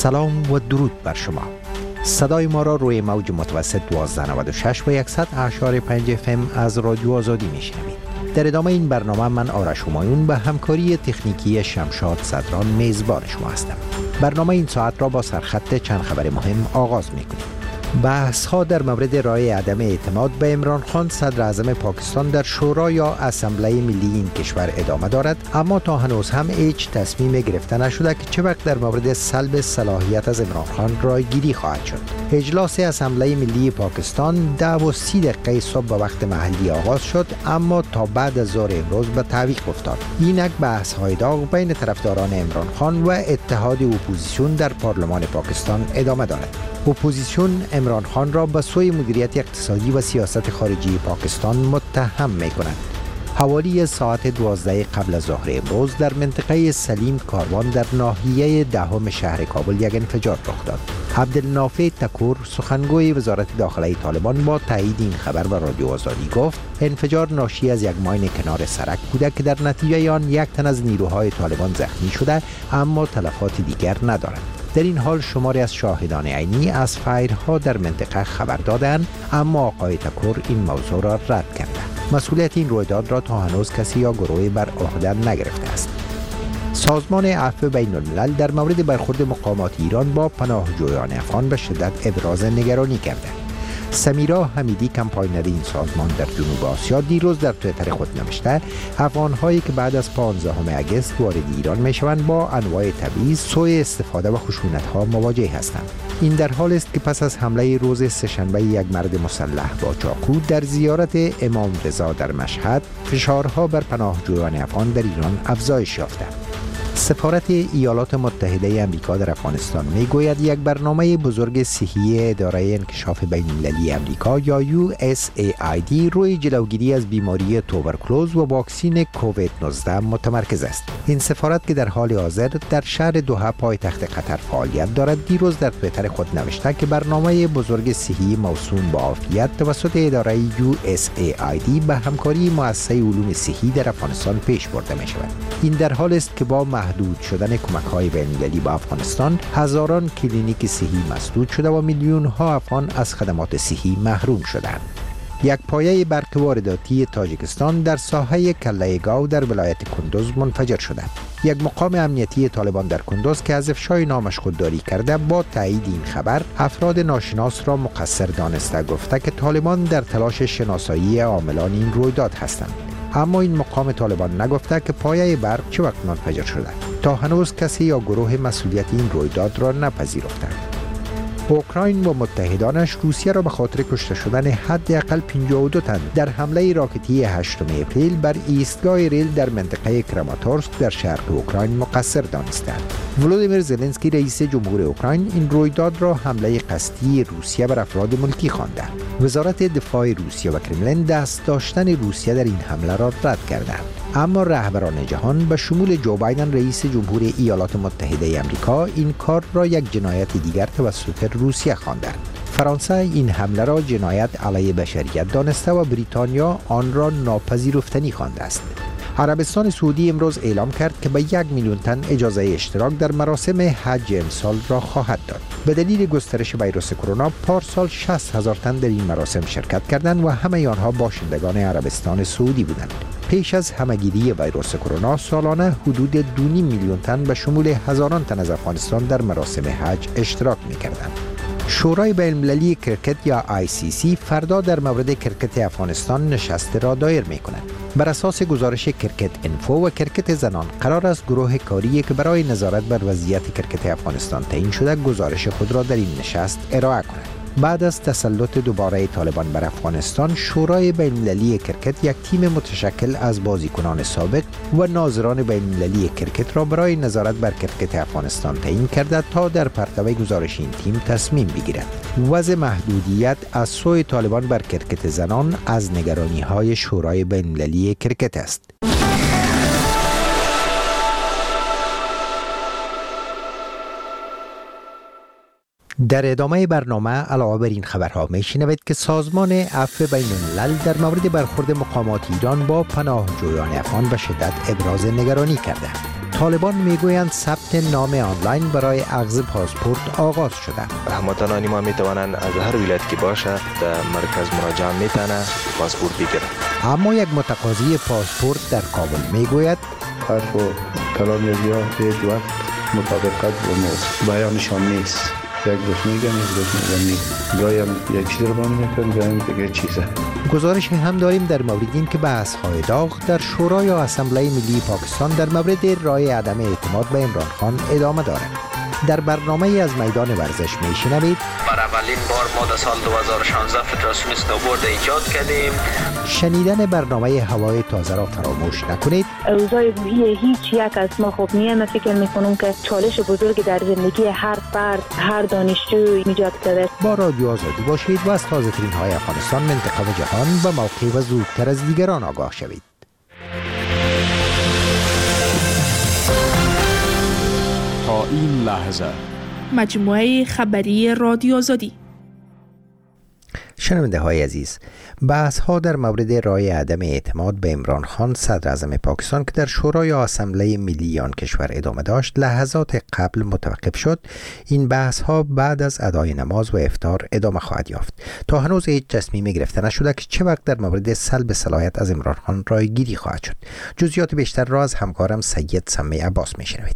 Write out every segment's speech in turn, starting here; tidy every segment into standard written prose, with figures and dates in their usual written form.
سلام و درود بر شما. صدای ما را روی موج متوسط 1296 و 100.5 FM از رادیو آزادی میشنوید. در ادامه این برنامه من آرش همایون به همکاری تکنیکی شمشاد صدران میزبان شما هستم. برنامه این ساعت را با سرخط چند خبر مهم آغاز میکنیم. بحث ها در مورد رای عدم اعتماد به عمران خان صدر اعظم پاکستان در شورا یا اسمبلی ملی این کشور ادامه دارد، اما تا هنوز هم هیچ تصمیم گرفته نشده که چه وقت در مورد سلب صلاحیت از عمران خان رای گیری خواهد شد. اجلاس اسمبلی ملی پاکستان 10:30 صبح به وقت محلی آغاز شد، اما تا بعد از ظهر امروز به تعویق افتاد. اینک بحث های داغ بین طرفداران عمران خان و اتحاد اپوزیسیون در پارلمان پاکستان ادامه دارد. اپوزیسیون عمران خان را به سوی مدیریت اقتصادی و سیاست خارجی پاکستان متهم می کند. حوالی ساعت 12 قبل از ظهر امروز در منطقه سلیم کاروان در ناحیه دهم شهر کابل یک انفجار رخ داد. عبدالنافع تکور سخنگوی وزارت داخلی طالبان با تایید این خبر به رادیو آزادی گفت انفجار ناشی از یک ماین کنار سرک بوده که در نتیجه آن یک تن از نیروهای طالبان زخمی شده، اما تلفات دیگر ندارد. در این حال شماری از شاهدان عینی از فایرها در منطقه خبر دادند، اما آقای تکور این موضوع را رد کرده. مسئولیت این رویداد را تا هنوز کسی یا گروهی بر عهده نگرفته است. سازمان عفو بین الملل در مورد برخورد مقامات ایران با پناهجویان افغان به شدت ابراز نگرانی کرده. سمیرا حمیدی کمپاینر این سازمان در جنوب آسیا دیروز در توییتر خود نوشته افغان‌هایی که بعد از 15 اگست وارد ایران می‌شوند با انواع تبعیض، سوء استفاده و خشونت‌ها مواجه هستند. این در حال است که پس از حمله روز سه‌شنبه یک مرد مسلح با چاقو در زیارت امام رضا در مشهد، فشارها بر پناهجویان افغان در ایران افزایش یافته. سفارت ایالات متحده آمریکا در افغانستان میگوید یک برنامه بزرگ صحی اداره انکشاف بین‌المللی آمریکا یا USAID روی جلوگیری از بیماری توبرکلوز و واکسین کووید 19 متمرکز است. این سفارت که در حال حاضر در شهر دوحه پایتخت قطر فعالیت دارد دیروز در توییتر خود نوشته که برنامه بزرگ صحی موسوم به عافیت توسط اداره USAID به همکاری مؤسسه علوم صحی در افغانستان پیش برده می شود. این در حال است که با محدود شدن کمک‌های بین‌المللی به افغانستان هزاران کلینیک صحی مسدود شده و میلیون‌ها افغان از خدمات صحی محروم شدند. یک پایه برق وارداتی تاجیکستان در ساحه کله گاو در ولایت کندوز منفجر شده. یک مقام امنیتی طالبان در کندوز که از افشای نامش خودداری کرده با تایید این خبر افراد ناشناس را مقصر دانسته گفته که طالبان در تلاش شناسایی عاملان این رویداد هستند. اما این مقام طالبان نگفته که پایه برق چه وقت منفجر شده. تا هنوز کسی یا گروه مسئولیت این رویداد را نپذیرفتند. اوکراین و متحدانش روسیه را به خاطر کشته شدن حداقل 52 تن در حمله راکتی 8 اپریل بر ایستگاه ریل در منطقه کراماتورسک در شرق اوکراین مقصر دانستند. ولودیمیر زلنسکی رئیس جمهور اوکراین این رویداد را حمله قصدی روسیه بر افراد ملکی خوانده. وزارت دفاع روسیه و کرملین دست داشتن روسیه در این حمله را رد کردند. اما رهبران جهان به شمول جو بایدن رئیس جمهور ایالات متحده آمریکا این کار را یک جنایت دیگر توسط روسیه خواندند. فرانسه این حمله را جنایت علیه بشریت دانسته و بریتانیا آن را ناپذیرفتنی خوانده است. عربستان سعودی امروز اعلام کرد که به 1 میلیون تن اجازه اشتراک در مراسم حج امسال را خواهد داد. به دلیل گسترش ویروس کرونا پارسال 60,000 تن در این مراسم شرکت کردند و همه آنها باشندگان عربستان سعودی بودند. پیش از همه‌گیری ویروس کرونا سالانه حدود 2.5 میلیون تن به شمول هزاران تن از افغانستان در مراسم حج اشتراک می‌کردند. شورای بین‌المللی کرکت یا ICC فردا در مورد کرکت افغانستان نشست را دایر می‌کند. بر اساس گزارش کرکت انفو و کرکت زنان قرار است گروه کاری که برای نظارت بر وضعیت کرکت افغانستان تعیین شده گزارش خود را در این نشست ارائه کند. بعد از تسلط دوباره طالبان بر افغانستان، شورای بین‌المللی کرکت یک تیم متشکل از بازیکنان سابق و ناظران بین‌المللی کرکت را برای نظارت بر کرکت افغانستان تعیین کرده تا در پرتو گزارش این تیم تصمیم بگیرد. وضع محدودیت از سوی طالبان بر کرکت زنان از نگرانی‌های شورای بین‌المللی کرکت است. در ادامه برنامه علاوه بر این خبرها میشنوید که سازمان عفو بین الملل در مورد برخورد مقامات ایران با پناهجویان افغان به شدت ابراز نگرانی کرده. طالبان میگویند ثبت نام آنلاین برای اخذ پاسپورت آغاز شده. هموطنان ما میتوانند از هر ولایت که باشد در مرکز مراجعه میتونه پاسپورت بگیرند. اما یک متقاضی پاسپورت در کابل میگوید حرف و کلام یا هیچ وقت مطابقت با بیانشان نیست. یک دوست میگن، یک دوست میگن نیست. گاهی هم یک چیز رو با میکنن، گاهی هم دیگه چیزه. گزارش هم داریم در مورد این که بحث های داغ در شورای یا اسمبلی ملی پاکستان در مورد رای عدم اعتماد به عمران خان ادامه دارد. در برنامه از میدان ورزش میشنوید بر اولین بار ما در سال 2016 فدراسیون اسنوبورد ایجاد کردیم. شنیدن برنامه هوای تازه را فراموش نکنید. اوضاع روحی هیچ یک از ما خوب نیست. من فکر میکنم که چالش بزرگ در زندگی هر فرد، هر دانشجو ایجاد کرده. با رادیو آزادی باشید و از تازه ترین های افغانستان، منطقه و جهان و موقع و زودتر از دیگران آگاه شوید. تا این لحظه مجموعه خبری رادیو آزادی. شنونده های عزیز، بحث ها در مورد رای عدم اعتماد به عمران خان صدر اعظم پاکستان که در شورای اسمبلی ملی آن کشور ادامه داشت لحظات قبل متوقف شد. این بحث ها بعد از ادای نماز و افطار ادامه خواهد یافت. تا هنوز هیچ تصمیمی گرفته نشده که چه وقت در مورد سلب صلاحیت از عمران خان رای گیری خواهد شد. جزئیات بیشتر را از همکارم سید سمی عباس میشنوید.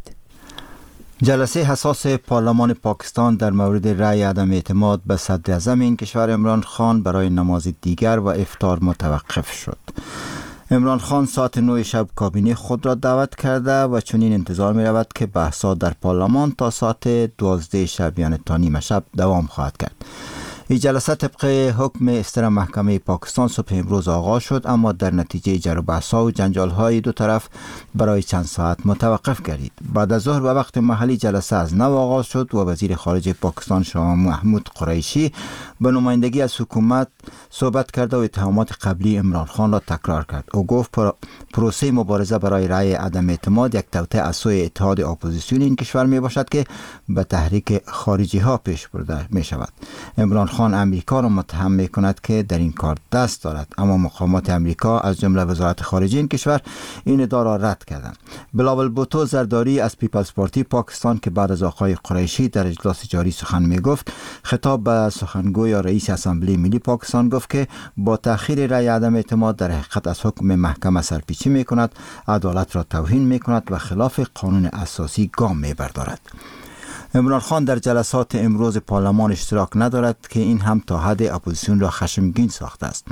جلسه حساس پارلمان پاکستان در مورد رأی عدم اعتماد به صدر اعظم این کشور عمران خان برای نماز دیگر و افطار متوقف شد. عمران خان ساعت 9 شب کابینه خود را دعوت کرده و چنین انتظار می رود که بحثات در پارلمان تا ساعت 12 شب یعنی تا نیمه شب دوام خواهد کرد. این جلسه طبق حکم استر محکمه پاکستان صبح امروز آغاز شد، اما در نتیجه جر و بحث‌ها و جنجال‌های دو طرف برای چند ساعت متوقف گردید. بعد از ظهر به وقت محلی جلسه از نو آغاز شد و وزیر خارجه پاکستان شاه محمود قریشی به نمایندگی از حکومت صحبت کرد و اتهامات قبلی عمران خان را تکرار کرد. او گفت پروسه مبارزه برای رأی عدم اعتماد یک توطئه از سوی اتحاد اپوزیسیون این کشور می باشد که به تحریک خارجی ها پیش برده می شود. عمران خان امریکا را متهم می کند که در این کار دست دارد، اما مقامات امریکا از جمله وزارت خارجه این کشور این ادعا را رد کردند. بلاول بوتو زرداری از پیپلز پارتی پاکستان که بعد از آقای قریشی در اجلاس جاری سخن می گفت، خطاب به سخنگوی رئیس اسمبلی ملی پاکستان گفت که با تأخیر رأی عدم اعتماد در حقیقت از حکم محکمه سرپیچی می کند، عدالت را توهین می کند و خلاف قانون اساسی گام می بردارد. عمران خان در جلسات امروز پارلمان اشتراک ندارد که این هم تا حد اپوزیسیون را خشمگین ساخته است.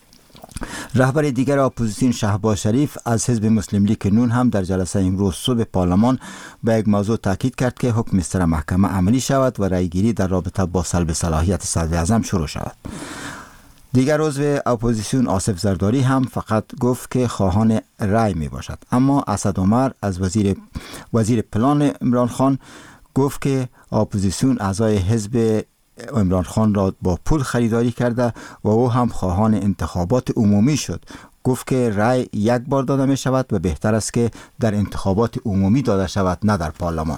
رهبر دیگر اپوزیسیون شهباز شریف از حزب مسلم لیگ نون هم در جلسه امروز صبح پارلمان به یک موضوع تاکید کرد که حکم استر محکمه عملی شود و رأیگیری در رابطه با سلب صلاحیت صدر اعظم شروع شود. دیگر عضو اپوزیسیون آصف زرداری هم فقط گفت که خواهان رأی می باشد، اما اسد عمر از وزیر پلان عمران خان گفت که اپوزیسیون اعضای حزب عمران خان را با پول خریداری کرده و او هم خواهان انتخابات عمومی شد. گفت که رأی یک بار داده می شود و بهتر است که در انتخابات عمومی داده شود نه در پارلمان.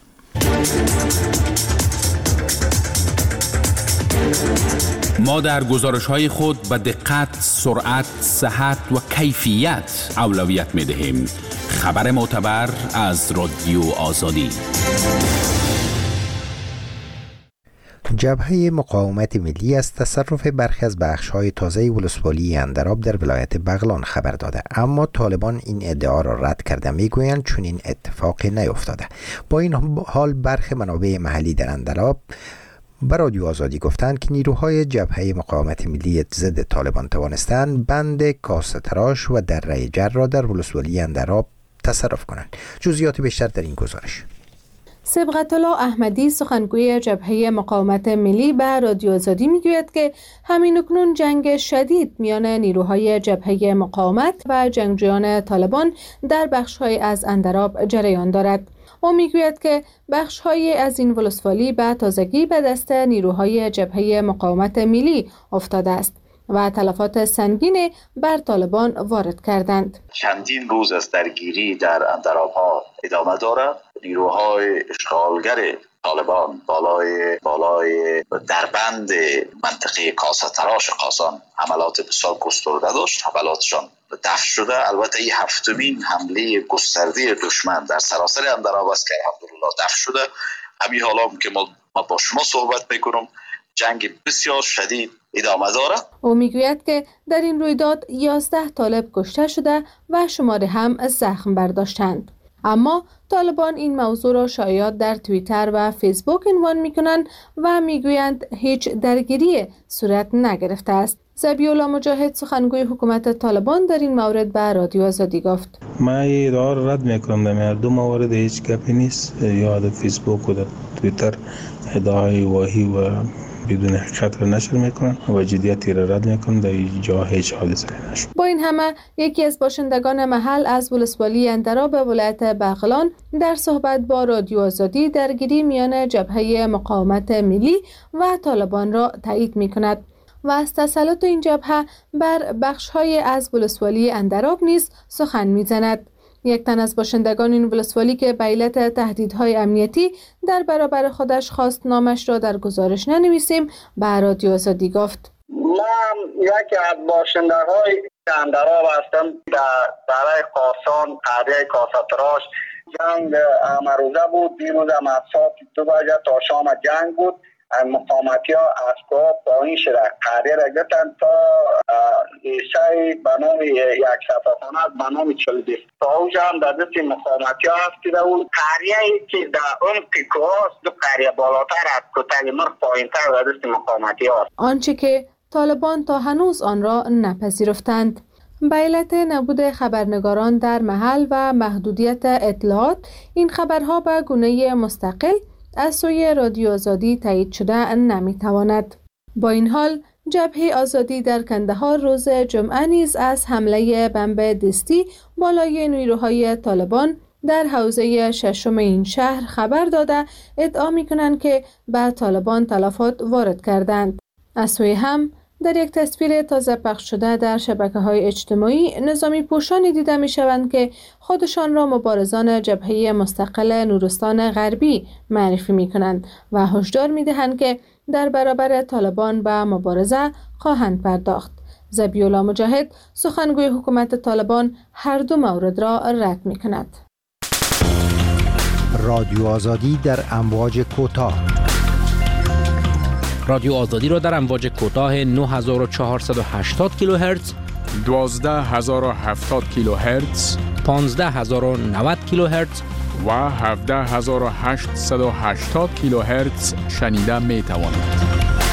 ما در گزارش‌های خود به دقت، سرعت، صحت و کیفیت اولویت می‌دهیم. خبر معتبر از رادیو آزادی. جبهه مقاومت ملی از تصرف برخی از بخش‌های تازه ولسوالی اندراب در ولایت بغلان خبر داده، اما طالبان این ادعا را رد کرده. میگویند چنین اتفاقی نیفتاده. با این حال برخی منابع محلی در اندراب به رادیو آزادی گفتند که نیروهای جبهه مقاومت ملی ضد طالبان توانستند بند کاسه تراش و دره جر را در ولسوالی اندراب تصرف کنند. جزئیات بیشتر در این گزارش. صبغت الله احمدی سخنگوی جبهه مقاومت ملی به رادیو آزادی میگوید که همین اکنون جنگ شدید میان نیروهای جبهه مقاومت و جنگجویان طالبان در بخش‌های از اندراب جریان دارد. او میگوید که بخش‌های از این ولسوالی به تازگی به دست نیروهای جبهه مقاومت ملی افتاده است و تلفات سنگین بر طالبان وارد کردند. چندین روز از درگیری در اندراب‌ها ادامه دارد. نیروهای اشغالگر طالبان بالای دربند منطقه کاسه تراش قاسان حملات بسیار گسترده داشت. حملاتشان دفع شده. البته این هفتمین حمله گسترده دشمن در سراسر اندراب است که الحمدلله دفع شده. همین حالا که ما با شما صحبت میکنم جنگ بسیار شدید ادامه داره. او میگوید که در این رویداد 11 طالب کشته شده و شماری هم زخم برداشتند. اما طالبان این موضوع را شایعات در توییتر و فیسبوک عنوان میکنند و میگویند هیچ درگیری صورت نگرفته است. ذبیح‌الله مجاهد سخنگوی حکومت طالبان در این مورد به رادیو آزادی گفت: ما این ادعا را رد میکنم. در دو مورد هیچ گپی نیست. یا در فیسبوک و در توییتر ادعای واهی و بدون حقیقت را نشر میکنن و جدیتی را رد میکنن. در اینجا هیچ حادثه نشد. با این همه یکی از باشندگان محل از ولسوالی اندراب ولایت بغلان در صحبت با رادیو آزادی درگیری میان جبهه مقاومت ملی و طالبان را تایید میکند و از تسلط این جبهه بر بخش‌های از ولسوالی اندراب نیز سخن می‌زند. یک تن از باشندگان این ولسوالی که به علت تهدیدهای امنیتی در برابر خودش خواست نامش را در گزارش ننویسیم به رادیو آزادی گفت: من یکی از باشندگان اندراب هستم. در قاسان قریه کاساتراش جنگ امروزه بود. دیروز هم از ساعت 2 تا شام جنگ بود. مقامتی ها از کوه پایین شده قریه را گرفتن تا ایسای به نام یک صفحانه از به نام 42 تا اوجه هم در دست مقامتی ها هستیده بود. قریه ای که در عمق کوه است، دو قریه بالاتر از کتک مرغ پایین تر در دست مقامتی ها است. آنچه که طالبان تا هنوز آن را نپذیرفتند. به علت نبود خبرنگاران در محل و محدودیت اطلاعات، این خبرها به گونه مستقل از سوی رادیو آزادی تایید شده نمیتواند. با این حال جبهه آزادی در کندهار روز جمعه نیز از حمله بمب دستی بالای نیروهای طالبان در حوزه ششم این شهر خبر داده ادعا می‌کنند که به طالبان تلفات وارد کردند. از سوی هم در یک تصویر تازه پخش شده در شبکه‌های اجتماعی نظامی پوشانی دیده می‌شوند که خودشان را مبارزان جبهه مستقل نورستان غربی معرفی می‌کنند و هشدار می‌دهند که در برابر طالبان به مبارزه خواهند پرداخت. ذبیح‌الله مجاهد سخنگوی حکومت طالبان هر دو مورد را رد می‌کند. رادیو آزادی در امواج کوتاه. رادیو آزادی را در امواج کوتاه 9480 کیلوهرتز، 12070 کیلوهرتز، 15090 کیلوهرتز و 17880 کیلوهرتز شنیده می توانید.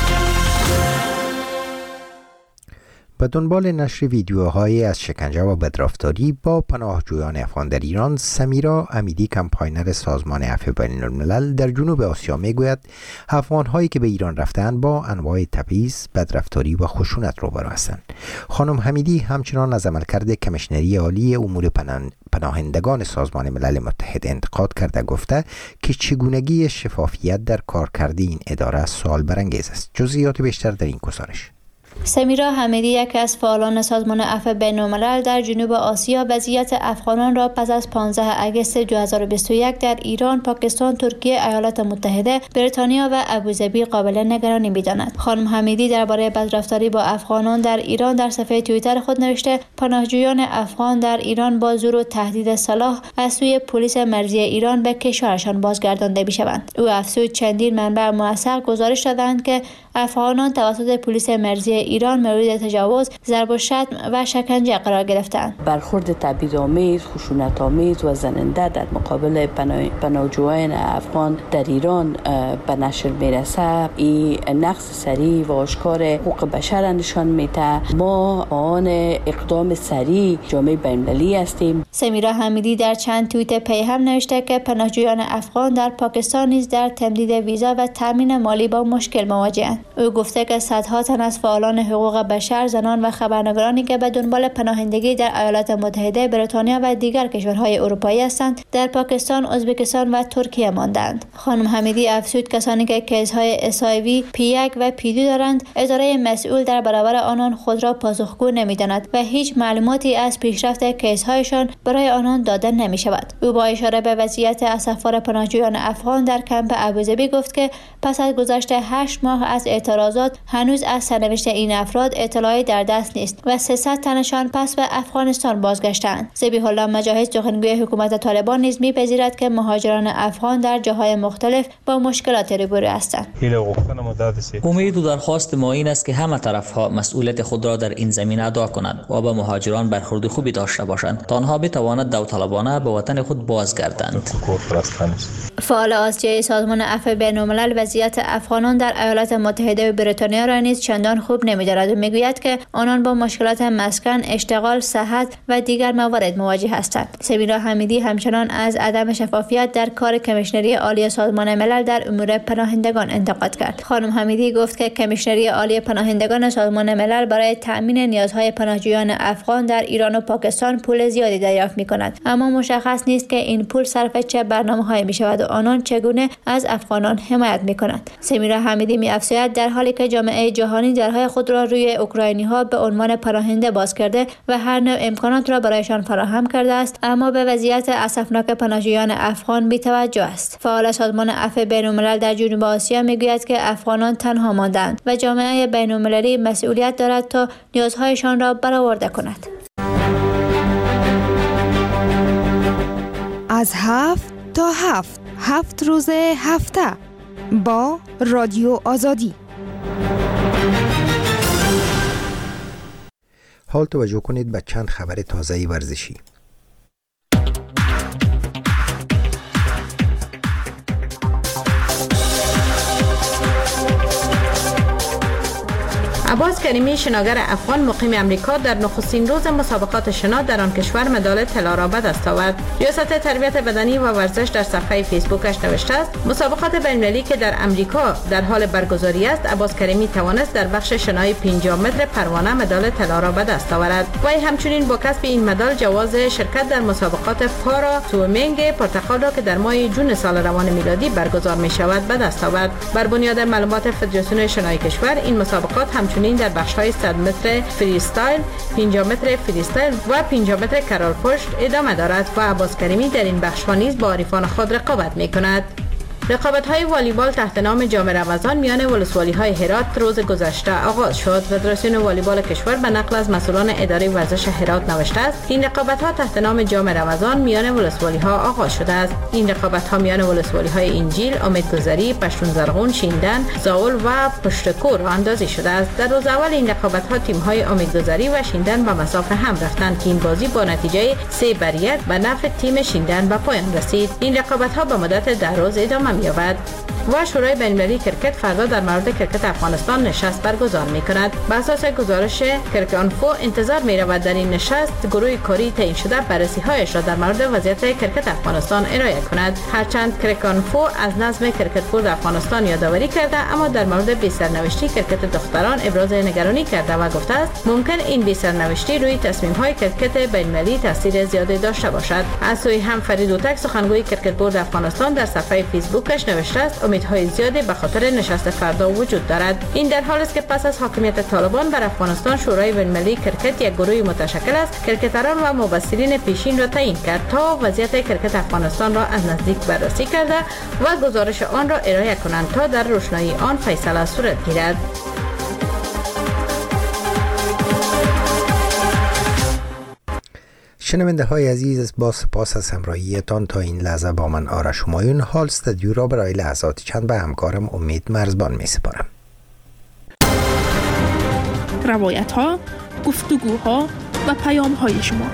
به دنبال نشر ویدیوهایی از شکنجه و بدرفتاری با پناهجویان افغان در ایران، سمیرا امیدی کمپاینر سازمان عفو بین الملل در جنوب آسیا میگوید افغان‌هایی که به ایران رفتند با انواع تبعیض، بدرفتاری و خشونت روبرو هستند. خانم حمیدی همچنان از عملکرد کمیشنری عالی امور پناهندگان سازمان ملل متحد انتقاد کرده گفته که چگونگی شفافیت در کارکرد این اداره سوال برانگیز است. جزئیات بیشتر در این گزارش. سمیرا حمیدی، یکی از فعالان سازمان عفو بین الملل در جنوب آسیا، وضعیت افغانان را پس از 15 اگست 2021 در ایران، پاکستان، ترکیه، ایالات متحده، بریتانیا و ابوظبی قابل نگرانی می‌داند. خانم حمیدی درباره بدرفتاری با افغانان در ایران در صفحه توییتر خود نوشته: پناهجویان افغان در ایران با زور و تهدید سلاح از سوی پلیس مرزی ایران به کشورشان بازگردانده می‌شوند. او افزود چندین منبع موثق گزارش دادند که افغانان توسط پلیس مرزی ایران مورد تجاوز، ضرب و شتم و شکنجه قرار گرفتند. برخورد تبعیض‌آمیز، خشونت‌آمیز و زننده در مقابل پناهجویان افغان در ایران به نشر میرسه. این نقض سریع و آشکار حقوق بشر نشان میده. ما آن اقدام سریع جامعه بین‌المللی هستیم. سمیرا حمیدی در چند توییت پی هم نوشته که پناهجویان افغان در پاکستان نیز در تمدید ویزا و تامین مالی با مشکل مواجه‌اند. او گفته که صدها تن از فعالان حقوق بشر، زنان و خبرنگارانی که به دنبال پناهندگی در ایالات متحده، بریتانیا و دیگر کشورهای اروپایی هستند، در پاکستان، ازبکستان و ترکیه ماندند. خانم حمیدی افزود کسانی که کیس‌های HIV، P1 و P2 دارند، اداره مسئول در برابر آنان خود را پاسخگو نمی‌داند و هیچ معلوماتی از پیشرفت کیس‌هایشان برای آنان داده نمی‌شود. او با اشاره به وضعیت اسفبار پناهجویان افغان در کمپ ابوظبی گفت که پس از گذشت 8 ماه از اعتراضات، هنوز از سرنوشت این افراد اطلاعی در دست نیست و 300 تنشان پس به افغانستان بازگشتند. ذبیح الله مجاهد سخنگوی حکومت طالبان نیز می‌پذیرد که مهاجران افغان در جاهای مختلف با مشکلات روبرو هستند. امید و درخواست ما این است که همه طرف‌ها مسئولیت خود را در این زمینه ادا کنند و به مهاجران برخورد خوبی داشته باشند تا آنها بتوانند داوطلبانه به وطن خود بازگردند. فعال آسیای سازمان عفو بین‌الملل وضعیت افغانان در ایالات متحده و بریتانیا را نیز چندان خوب نمی‌دارد و میگوید که آنان با مشکلات مسکن، اشتغال، صحت و دیگر موارد مواجه هستند. سمیرا حمیدی همچنان از عدم شفافیت در کار کمیشنری عالی سازمان ملل در امور پناهندگان انتقاد کرد. خانم حمیدی گفت که کمیشنری عالی پناهندگان سازمان ملل برای تأمین نیازهای پناهجویان افغان در ایران و پاکستان پول زیادی دریافت می‌کند، اما مشخص نیست که این پول صرف چه برنامه‌هایی می‌شود و آنان چگونه از افغانان حمایت می‌کنند. سمیرا حمیدی می‌افزاید در حالی که جامعه جهانی درهای خود را روی اوکراینی‌ها به عنوان پناهنده باز کرده و هر نوع امکانات را برایشان فراهم کرده است، اما به وضعیت اسفناک پناهجویان افغان بی‌توجه است. فعال سازمان عفو بین‌الملل در جنوب آسیا می‌گوید که افغانان تنها ماندند و جامعه بین‌المللی مسئولیت دارد تا نیازهایشان را برآورده کند. از 7 تا 7 روز هفته با رادیو آزادی. حال توجه کنید به چند خبر تازه ورزشی. عباس کریمی شناگر افغان مقیم امریکا در نخستین روز مسابقات شنا در آن کشور مدال طلا را به دست آورد. ریاست تربیت بدنی و ورزش در صفحه فیسبوکش نوشته است: مسابقات بین‌المللی که در امریکا در حال برگزاری است، عباس کریمی توانست در بخش شنای 50 متر پروانه مدال طلا را به دست آورد. وی همچنین با کسب این مدال جواز شرکت در مسابقات پارا سویمینگ پرتغال را که در ماه جون سال روان میلادی برگزار می شود به دست آورد. بر بنیاد معلومات فدراسیون شنای کشور، این مسابقات همچنین در بخش‌های 100 متر فری استایل، 50 متر فری استایل و 50 متر کرال پشت ادامه دارد و عباس کریمی در این بخش‌ها نیز با حریفان خود رقابت می‌کند. رقابت‌های والیبال تحت نام جام رمضان میان ولسوالی‌های هرات روز گذشته آغاز شد. فدراسیون والیبال کشور به نقل از مسئولان اداره ورزش هرات نوشته است: این رقابت‌ها تحت نام جام رمضان میان ولسوالی‌ها آغاز شده است. این رقابت‌ها میان ولسوالی‌های انجیل، امیدگذاری، پشتون زرغون، شیندن، زاول و پشتکور راه اندازی شده است. در روز اول این رقابت‌ها تیم‌های امیدگذاری و شیندن به مسافه هم رفتند که این بازی با نتیجه 3-1 به نفع تیم شیندن به پایان رسید. این رقابت‌ها به مدت 10 روز ادامه می‌یابد. و شورای بین‌المللی کرکت فردا در مورد کرکت افغانستان نشست برگزار می‌کند. به اساس گزارش کرکانفو انتظار می‌رود در این نشست گروه کاری تعیین شده بررسی‌هایش را در مورد وضعیت کرکت افغانستان ارائه کند. هرچند کرکانفو از نظم کرکت بورد افغانستان یادآوری کرده، اما در مورد بی‌سرنوشتی کرکت دختران ابراز نگرانی کرده و گفته است ممکن این بی‌سرنوشتی روی تصمیم‌های کرکت بین‌المللی تاثیر زیادی داشته باشد. از سوی هم فرید اوتک سخنگوی کرکت بورد افغانستان در صفحه فیسبوکش نوشته است: امیدهای زیادی به خاطر نشست فردا وجود دارد. این در حالی است که پس از حاکمیت طالبان بر افغانستان، شورای بین‌المللی کرکت یک گروه متشکل از کرکتران و مبصرین پیشین را تعیین کرد تا وضعیت کرکت افغانستان را از نزدیک بررسی کرده و گزارش آن را ارائه کنند تا در روشنایی آن فیصله صورت گیرد. شنونده های عزیز، با سپاس از همراهیتان تا این لحظه با من آرش همایون. حال استودیو را برای لحظات چند به همکارم امید مرزبان می سپارم. روایت ها، گفتگوها و پیام های شما.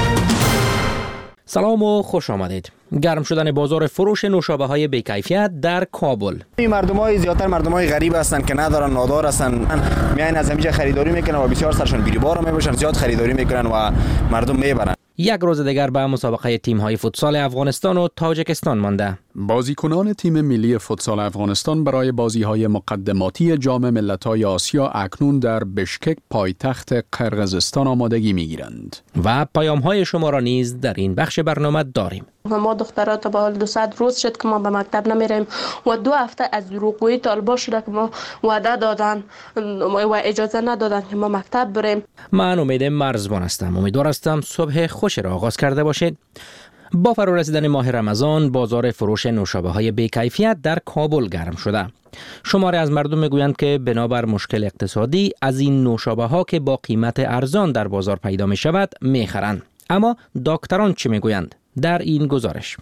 سلام و خوش آمدید. گرم شدن بازار فروش نوشابه های بی‌کیفیت در کابل. این مردمای زیاتر مردمای غریب هستن که ندارن، نادار هستن، میاین از همینجا خریداری میکنن و بسیار سرشون بی‌بار میباشن، زیاد خریداری میکنن و مردم میبرن. یک روز دیگر به مسابقه تیم‌های فوتسال افغانستان و تاجیکستان مانده. بازیکنان تیم ملی فوتسال افغانستان برای بازی‌های مقدماتی جام ملت‌های آسیا اکنون در بشکک پایتخت قرقیزستان آمادگی می‌گیرند. و پیام‌های شما را نیز در این بخش برنامه داریم. ما دخترها تا به حال 200 روز شد که ما به مکتب نمیریم و 2 هفته از دروغگویی طالبا شده که ما وعده دادن و اجازه ندادن که ما مکتب بریم. من امید مرزبان هستم. امیدوار هستم صبح خوش را آغاز کرده باشید. با فرا رسیدن ماه رمضان بازار فروش نوشابه‌های بی‌کیفیت در کابل گرم شده. شماری از مردم میگویند که بنابر مشکل اقتصادی از این نوشابه‌ها که با قیمت ارزان در بازار پیدا می شود میخرند. اما دکتران چی میگویند؟ در این گزارش.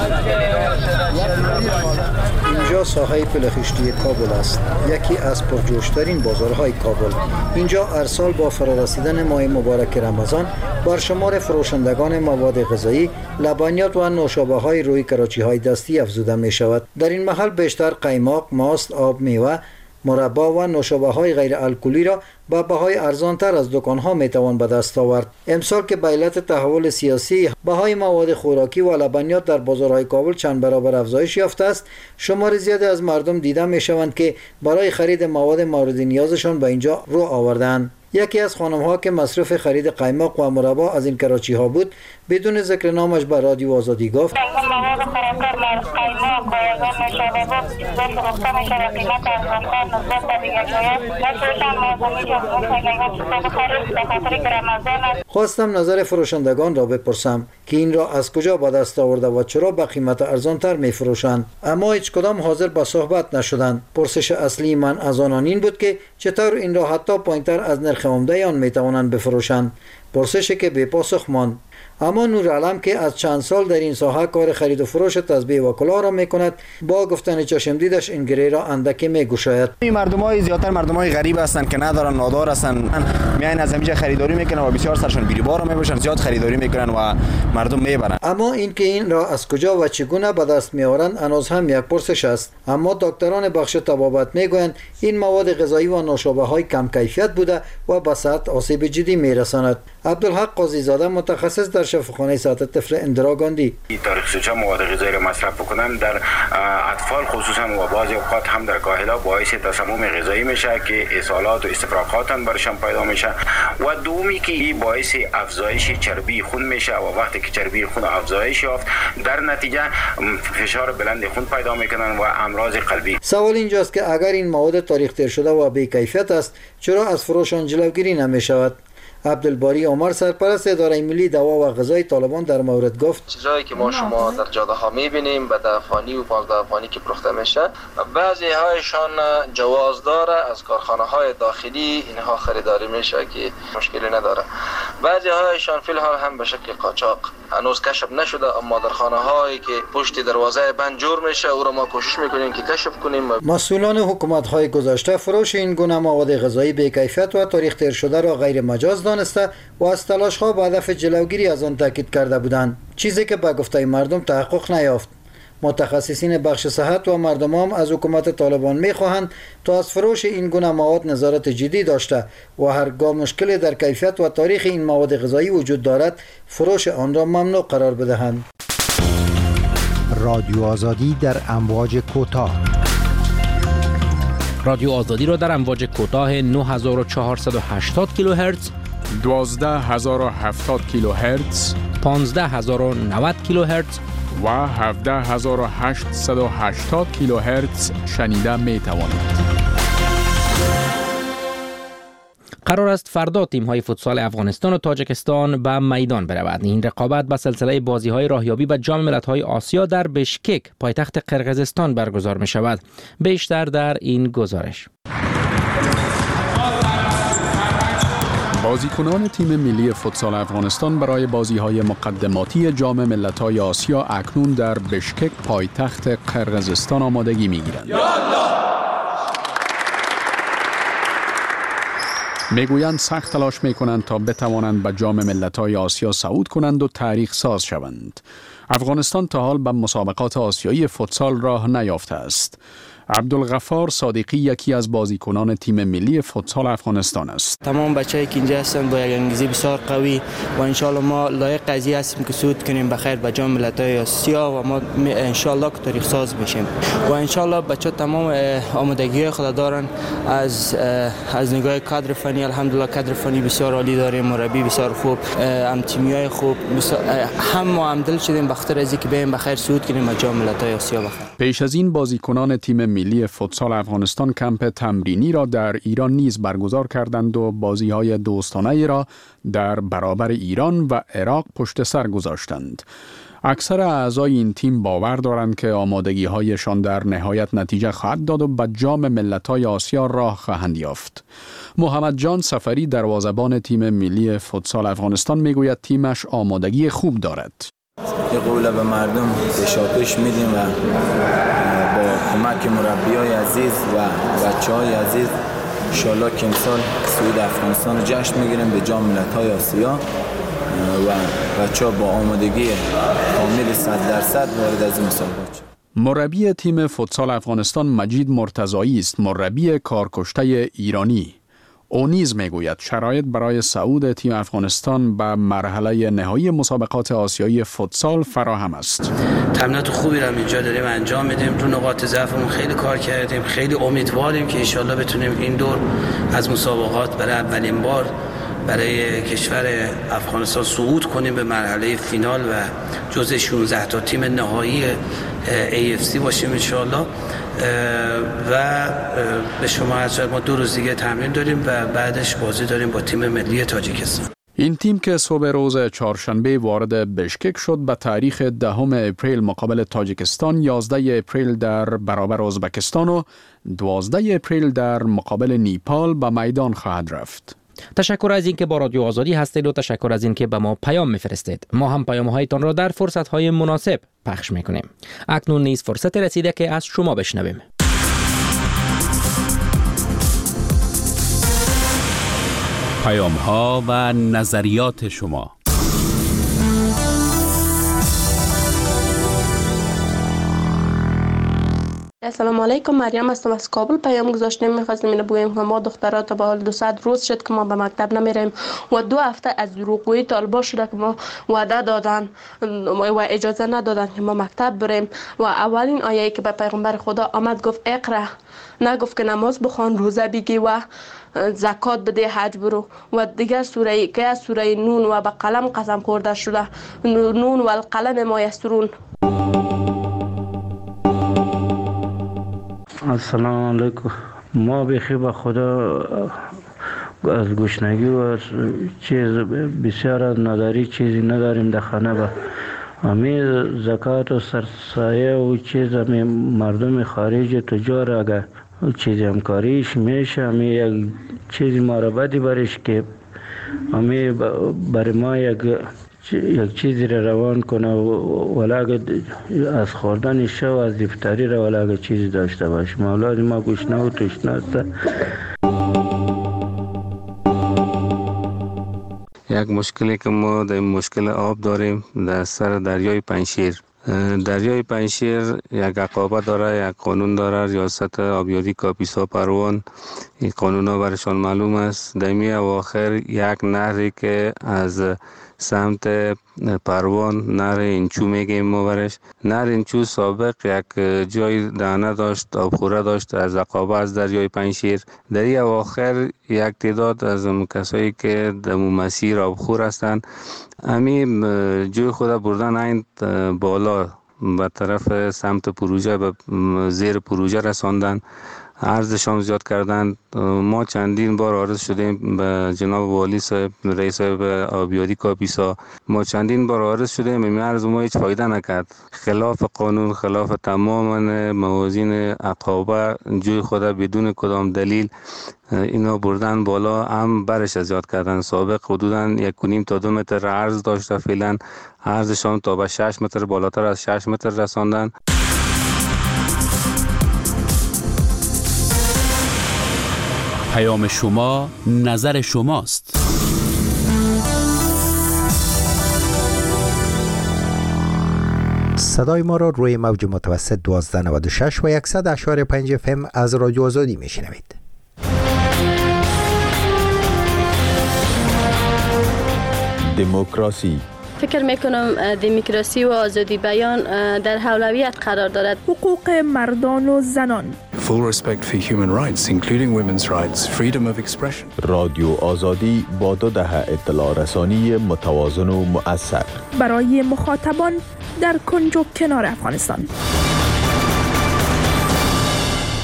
اینجا ساحه پلخشتی کابل است، یکی از پرجوشترین بازارهای کابل. اینجا هر سال با فرارسیدن ماه مبارک رمضان بر شمار فروشندگان مواد غذایی، لبنیات و نوشابه‌های روی کراچی‌های دستی افزوده می شود. در این محل بیشتر قیماق، ماست، آب میوه، مربا و نوشابه‌های غیر الکلی را با بهای ارزانتر از دکان‌ها میتوان به دست آورد. امسال که به علت تحول سیاسی بهای مواد خوراکی و لبنیات در بازارهای کابل چند برابر افزایش یافته است، شمار زیادی از مردم دیده میشوند که برای خرید مواد مورد نیازشان به اینجا رو آوردند. یکی از خانم‌ها که مصرف خرید قیماق و مربا از این کراچی‌ها بود، بدون ذکر نامش به رادیو آزادی گفت: خواستم نظر فروشندگان را بپرسم که این را از کجا به دست آورده و چرا به قیمت ارزانتر می‌فروشند، اما هیچ کدام حاضر به صحبت نشدند. پرسش اصلی من از آنان این بود که چطور این را حتی پایین‌تر از نرخ عمده آن می‌توانند بفروشند. پرسشی که بی پاسخ ماند. اما نورعلم که از چند سال در این ساحه کار خرید و فروش تسبیح و کلاه را میکند، با گفتن چشم دیدش این گره را اندکی میگشاید. این مردمای زیاتر مردمای غریب هستند که ندارن، نادار هستند، میاین از همینجا خریداری میکنن و بسیار سرشون گریبار میباشن، زیاد خریداری میکنن و مردم میبرن. اما این که این را از کجا و چگونه به دست میآورند هنوز هم یک پرسش است. اما دکتران بخش طبابت میگویند این مواد غذایی و نوشابه‌های کم کیفیت بوده و به صحت آسیب جدی میرساند. عبدالحق قاضی زاده متخصص در شفاخانه صحت طفل اندرا گاندی: تاریخچه مواد غذایی را مصرف بکنن در اطفال خصوصا و بعضی اوقات هم در کاهلا باعث تسمم غذایی میشه که اسهالات و استفراغات برشان پیدا میشه و دومی که این باعث افزایش چربی خون میشه و وقتی که چربی خون افزایش یافت در نتیجه فشار بلند خون پیدا میکنن و امراض قلبی. سوال اینجاست که اگر این مواد تاریخ تیر شده و بی کیفیت است، چرا از فروش آن جلوگیری نمیشود؟ عبدالباری عمر سرپرست اداره ملی دوا و غذای طالبان در مورد گفت: چیزایی که ما شما در جاده ها میبینیم به دفانی و پاک دفانی که فروخته میشه، بعضی هایشان جواز داره، از کارخانه های داخلی اینها خریداری میشه که مشکلی نداره. بعضی هایشان فی الحال هم به شکل قاچاق هنوز کشف نشده، اما در خانه هایی که پشت دروازه بند جور میشه او را ما کوشش میکنیم که کشف کنیم. مسئولان حکومت های گذشته فروش این گونه مواد غذایی بی کیفیت و تاریخ تیر شده را غیر مجاز دانسته و از تلاش ها به هدف جلوگیری از آن تاکید کرده بودند، چیزی که به گفته مردم تحقق نیافت. متخصصین بخش صحت و مردم هم از حکومت طالبان میخواهند تا از فروش این گونه مواد نظارت جدی داشته و هرگاه مشکل در کیفیت و تاریخ این مواد غذایی وجود دارد فروش آن را ممنوع قرار بدهند. رادیو آزادی در امواج کوتاه. رادیو آزادی را در امواج کوتاه 9480 کیلوهرتز، 12070 کیلوهرتز، 15090 کیلوهرتز و 17880 کیلوهرتز شنیده می توانید. قرار است فردا تیم‌های فوتسال افغانستان و تاجیکستان به میدان برود. این رقابت به سلسله بازی‌های راهیابی به جام ملت‌های آسیا در بشکک پایتخت قرقیزستان برگزار می‌شود. بیشتر در این گزارش. بازیکنان تیم ملی فوتسال افغانستان برای بازی‌های مقدماتی جام ملت‌های آسیا اکنون در بشکک پایتخت قرقیزستان آمادگی می‌گیرند. میگویند سخت تلاش میکنند تا بتوانند به جام ملت‌های آسیا صعود کنند و تاریخ ساز شوند. افغانستان تا حال به مسابقات آسیایی فوتسال راه نیافته است. عبدالغفار صادقی یکی از بازیکنان تیم ملی فوتسال افغانستان است. تمام بچه‌ای که اینجا هستن با یک انگیزه بسیار قوی و ان شاء الله ما لایق قضیه هستیم که صعود کنیم بخیر به جام ملت‌های آسیا و ما ان شاء الله که تاریخ ساز بشیم و ان شاء الله بچه‌ها تمام آمادگی خود دارن. از نگاه کادر فنی الحمدلله کادر فنی بسیار عالی داریم، مربی بسیار خوب، هم تیمیای خوب، هم ما هم دل شدیم بخاطر از اینکه بریم بخیر صعود کنیم به جام ملت‌های آسیا بخیر. پیش از این بازیکنان تیم ملی فوتسال افغانستان کمپ تمرینی را در ایران نیز برگزار کردند و بازی‌های دوستانه را در برابر ایران و عراق پشت سر گذاشتند. اکثر اعضای این تیم باور دارند که آمادگی‌هایشان در نهایت نتیجه خواهد داد و به جام ملت‌های آسیا راه خواهند یافت. محمد جان سفری دروازه‌بان تیم ملی فوتسال افغانستان میگوید تیمش آمادگی خوب دارد. یه قول به مردم پیشاپیش میدیم و با کمک مربیای عزیز و بچه‌های عزیز انشالله که امسال صعود افغانستان رو جشن میگیریم به جام ملت‌های آسیا و بچه‌ها با آمادگی کامل 100% وارد از این مسابقات شدند. مربی تیم فوتسال افغانستان مجید مرتضایی است، مربی کارکشته ایرانی. او نیز میگوید شرایط برای صعود تیم افغانستان به مرحله نهایی مسابقات آسیایی فوتسال فراهم است. تمرینات خوبی را اینجا داریم انجام میدیم. رو نقاط ضعفمون خیلی کار کردیم. خیلی امیدواریم که انشالله بتونیم این دور از مسابقات برای اولین بار برای کشور افغانستان صعود کنیم به مرحله فینال و جزء 16 تا تیم نهایی AFC باشیم انشالله. و به شما عرض ما 2 روز دیگه تمرین داریم و بعدش بازی داریم با تیم ملی تاجیکستان. این تیم که صبح روز چهارشنبه وارد بشکک شد به تاریخ 10 اپریل مقابل تاجیکستان، 11 اپریل در برابر ازبکستان و 12 اپریل در مقابل نیپال به میدان خواهد رفت. تشکر از اینکه با رادیو آزادی هستید و تشکر از اینکه به ما پیام میفرستید. ما هم پیام‌هایتان را در فرصت‌های مناسب پخش میکنیم. اکنون نیز فرصت رسیده که از شما بشنویم. پیام‌ها و نظریات شما. السلام علیکم، مریم هستم از کابل. پیام گذاشتیم، می‌خواستیم اینو بگیم که ما دخترها تا به حال 200 روز شد که ما به مکتب نمیریم و 2 هفته از دروغگویی طالبا شده که ما وعده دادن و اجازه ندادن که ما مکتب بریم و اولین آیه‌ای که به پیغمبر خدا آمد گفت اقرا، نگفت که نماز بخوان، روزه بگی و زکات بده، حج برو. و دیگر سوره که از سوره نون و به قلم قسم خورده شده، نون و القلم ما یسرون. السلام علیکم. ما بخیر به خدا از گشنگی و چیز بسیار از نداری چیزی نداریم در خانه. با همه زکات و سرسایه و چیز همه مردم خارج تجار اگر چیزی همکاریش میشه، همه یک چیزی مرابطی برش که همه برای ما یک چیزی را روان کنه ولی اگر از خوردن شو از افطاری را ولی اگر چیزی داشته باشه. اولاد ما گشنه و تشنه است. یک مشکلی که ما در مشکل آب داریم در سر دریای پنجشیر. دریای پنجشیر یک عقابه داره، یک قانون داره، ریاست آبیاری کاپیسا پروان. این قانون ها برشان معلوم است. در می اواخر یک نهری که از سمت پروان، نهر انچو میگیم ما برش، نهر انچو سابق یک جای دانه داشت، آبخوره داشت از عقابه از دریای پنجشیر. در این اواخر یک تعداد از کسایی که در مسیر آبخور هستند همین جای خود بردن این بالا به طرف سمت پروژه، به زیر پروژه رساندن، عرضشان زیاد کردند. ما چندین بار عرض شدیم به جناب والی صاحب، رئیس صاحب آبیاری کاپیسا، ما چندین بار عرض شدیم، این عرض ما هیچ فایده نکرد. خلاف قانون، خلاف تمام موازین عقابه جوی خود بدون کدام دلیل اینا بردن بالا، هم برش زیاد کردن. سابق حدوداً 1.5 تا 2 متر عرض داشته، فعلا عرضشان تا به 6 متر، بالاتر از 6 متر رساندن. پیام شما، نظر شماست. صدای ما را روی موج متوسط 1296 و 100.5 FM از رادیو آزادی میشنوید. دموکراسی. فکر میکنم دموکراسی و آزادی بیان در اولویت قرار دارد. حقوق مردان و زنان. Full respect for human rights, including women's rights, freedom of expression. رادیو آزادی با 2 دهه اطلاع رسانی متوازن و مؤثر برای مخاطبان در کنج و کنار افغانستان.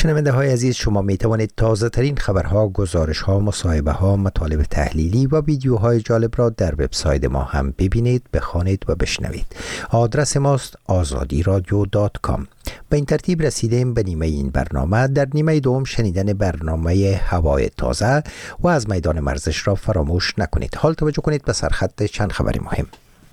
شنونده های عزیز، شما می توانید تازه ترین خبرها، گزارش ها، مصاحبه ها، مطالب تحلیلی و ویدیوهای جالب را در وبسایت ما هم ببینید، بخوانید و بشنوید. آدرس ماست azadiradio.com. به این ترتیب رسیدیم به نیمه این برنامه. در نیمه دوم شنیدن برنامه هوای تازه و از میدان ورزش را فراموش نکنید. حال توجه کنید به سرخط چند خبر مهم.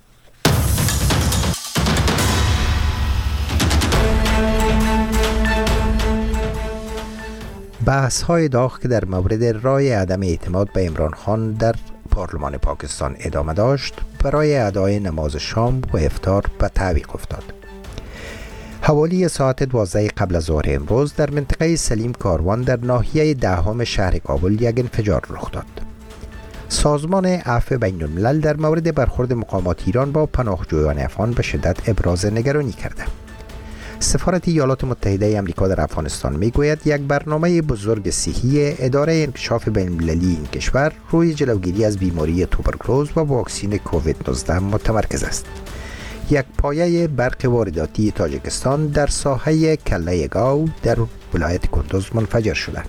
بحث های داغ که در مورد رای عدم اعتماد به عمران خان در پارلمان پاکستان ادامه داشت، برای ادای نماز شام و افطار به تعویق افتاد. حوالی ساعت 12 قبل از ظهر امروز در منطقه سلیم کاروان در ناحیه دهم شهر کابل یک انفجار رخ داد. سازمان عفو بین الملل در مورد برخورد مقامات ایران با پناهجویان افغان به شدت ابراز نگرانی کرده. سفارت ایالات متحده آمریکا در افغانستان میگوید یک برنامه بزرگ صحی اداره انکشاف بین‌المللی این کشور روی جلوگیری از بیماری توبرکلوز و واکسین کووید 19 متمرکز است. یک پایه برق وارداتی تاجیکستان در ساحه کله گاو در ولایت کندوز منفجر شده.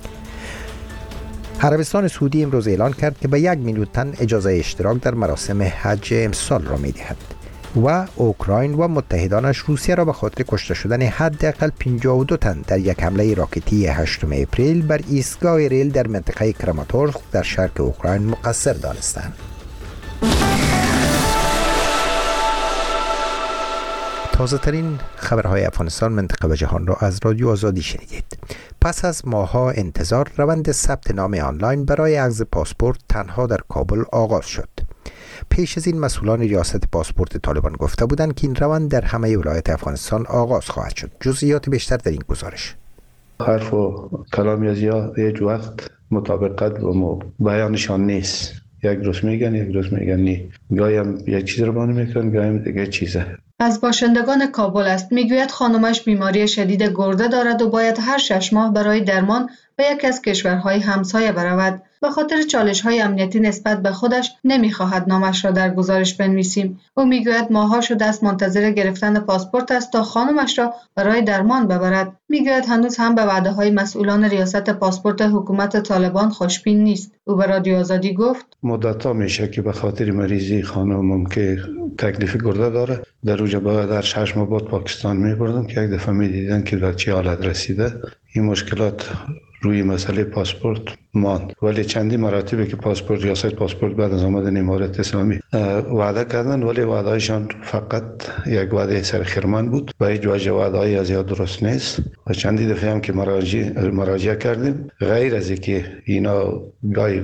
عربستان سعودی امروز اعلان کرد که به 1 میلیون تن اجازه اشتراک در مراسم حج امسال را می‌دهد و اوکراین و متحدانش روسیه را به خاطر کشته شدن حداقل 52 تن در یک حمله راکتی 8 اپریل بر ایستگاه ریل در منطقه کراماتورسک در شرق اوکراین مقصر دانستند. تازه ترین خبرهای افغانستان، منطقه و جهان را از رادیو آزادی شنیدید. پس از ماه‌ها انتظار، روند ثبت نام آنلاین برای اخذ پاسپورت تنها در کابل آغاز شد. پیش از این مسئولان ریاست پاسپورت طالبان گفته بودند که این روند در همه ولایات افغانستان آغاز خواهد شد. جزئیات بیشتر در این گزارش. حرف و کلام یا یک وقت مطابقت و بیانشان نیست. یک روز میگن یک روز میگن نی. گاهی هم یک چیز رو بیان میکنن، گاهی هم دیگه چیزه. از باشندگان کابل است. میگوید خانمش بیماری شدید گرده دارد و باید هر 6 ماه برای درمان به یک از کشورهای همسایه برود. به خاطر چالش‌های امنیتی نسبت به خودش نمی‌خواهد نامش را در گزارش بنویسیم. او میگوید ماه‌ها شده است منتظر گرفتن پاسپورت است تا خانمش را برای درمان ببرد. میگوید هنوز هم به وعده‌های مسئولان ریاست پاسپورت حکومت طالبان خوشبین نیست. او به رادیو آزادی گفت مدت‌ها میشه که به خاطر مریضی خانمم که تکلیف گرده داره در روز بعد در 6 ماه بعد پاکستان می‌بردم که یک دفعه می‌دیدن که در چه حالت رسیده. این مشکلات روی مسئله پاسپورت ماند، ولی چندی مراتبه که پاسپورت ریاست پاسپورت بعد از آمدن امارات اسلامی وعده کردن، ولی وعدهشان فقط یک وعده سرخیرمان بود و هیچ وجه وعده‌ای از یاد درست نیست. و چندی دفعه هم که مراجعه کردیم، غیر از اینکه اینا گاهی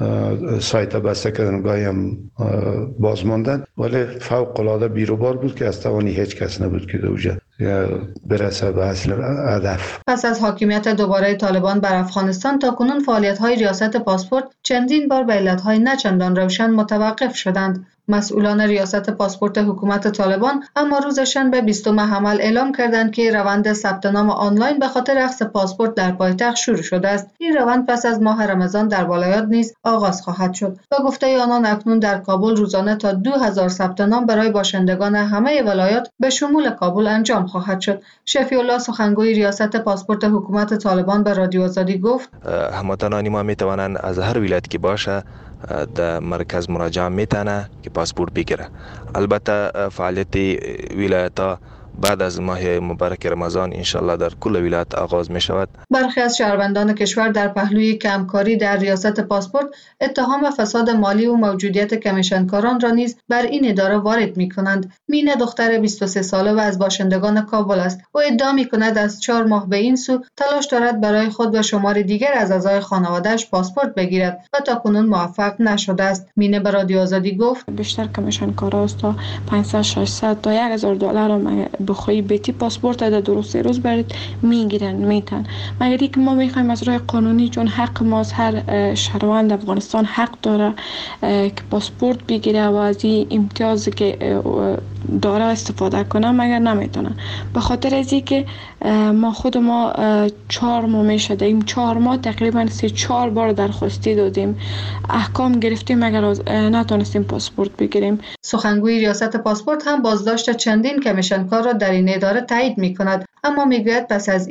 سایت بسته کردن گاهی هم باز ماندن، ولی فوق العاده بیروبار بود که از توانی هیچ کس نبود که دوجه برسه به اصل هدف. پس از حاکمیت دوباره طالبان بر افغانستان تاکنون فعالیت‌های ریاست پاسپورت چندین بار به علت‌های نچندان روشن متوقف شدند. مسئولان ریاست پاسپورت حکومت طالبان اما روز شنبه 20 حمل اعلام کردند که روند ثبت نام آنلاین به خاطر اخذ پاسپورت در پایتخت شروع شده است. این روند پس از ماه رمضان در ولایات نیز آغاز خواهد شد. به گفته آنان اکنون در کابل روزانه تا 2000 ثبت نام برای باشندگان همه ولایات به شمول کابل انجام خواهد شد. شفیع الله سخنگوی ریاست پاسپورت حکومت طالبان به رادیو آزادی گفت هموطنان ما میتوانند از هر ولایت که باشه در مرکز مراجعه میتونه که پاسپورت بگیره. البته فعالیت ولایت‌ها بعد از ماه مبارک رمضان انشالله در کل ولایت آغاز می شود. برخی از شهروندان کشور در پهلوی کمکاری در ریاست پاسپورت اتهام فساد مالی و موجودیت کمیشنکاران را نیز بر این اداره وارد می کنند. مینه دختر 23 ساله و از باشندگان کابل است. او ادعا می کند از 4 ماه به این سو تلاش دارد برای خود و شمار دیگر از اعضای خانواده‌اش پاسپورت بگیرد و تاکنون موفق نشده است. مینه به رادیو آزادی گفت بیشتر کمیشنکارا تا 500 600 تا 1000 دلار بخوای بیتی پاسپورت در درست روز برید میگیرن میتن. مگر اینکه ما میخوایم از راه قانونی، چون حق ما از هر شهروند افغانستان حق داره که پاسپورت بگیره و از این امتیازی که داره استفاده کنه، مگر نمیتونن. به خاطر از اینکه ما خود ما 4 ماه میشه، این 4 ماه تقریبا 3-4 بار درخواستی دادیم، احکام گرفتیم، مگر نتونستیم پاسپورت بگیریم. سخنگوی ریاست پاسپورت هم بازداشت چندین کمیشنکار را در این اداره تایید می کند، اما میگوید پس از این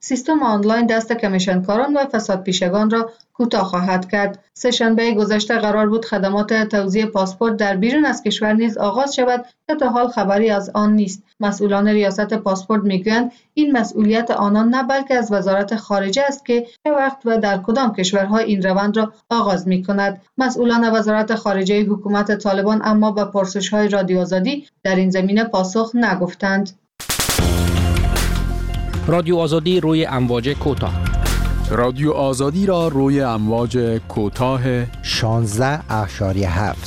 سیستم آنلاین دست کمیشنکاران و فسادپیشگان را کوتاه خواهد کرد. سه‌شنبه گذشته قرار بود خدمات توزیع پاسپورت در بیرون از کشور نیز آغاز شود که تا حال خبری از آن نیست. مسئولان ریاست پاسپورت میگویند این مسئولیت آنان نه بلکه از وزارت خارجه است که چه وقت و در کدام کشورها این روند را آغاز می‌کند. مسئولان وزارت خارجه حکومت طالبان اما به پرسش‌های رادیو آزادی در این زمینه پاسخ نگفتند. رادیو آزادی روی امواج کوتاه. رادیو آزادی را روی امواج کوتاه 16.7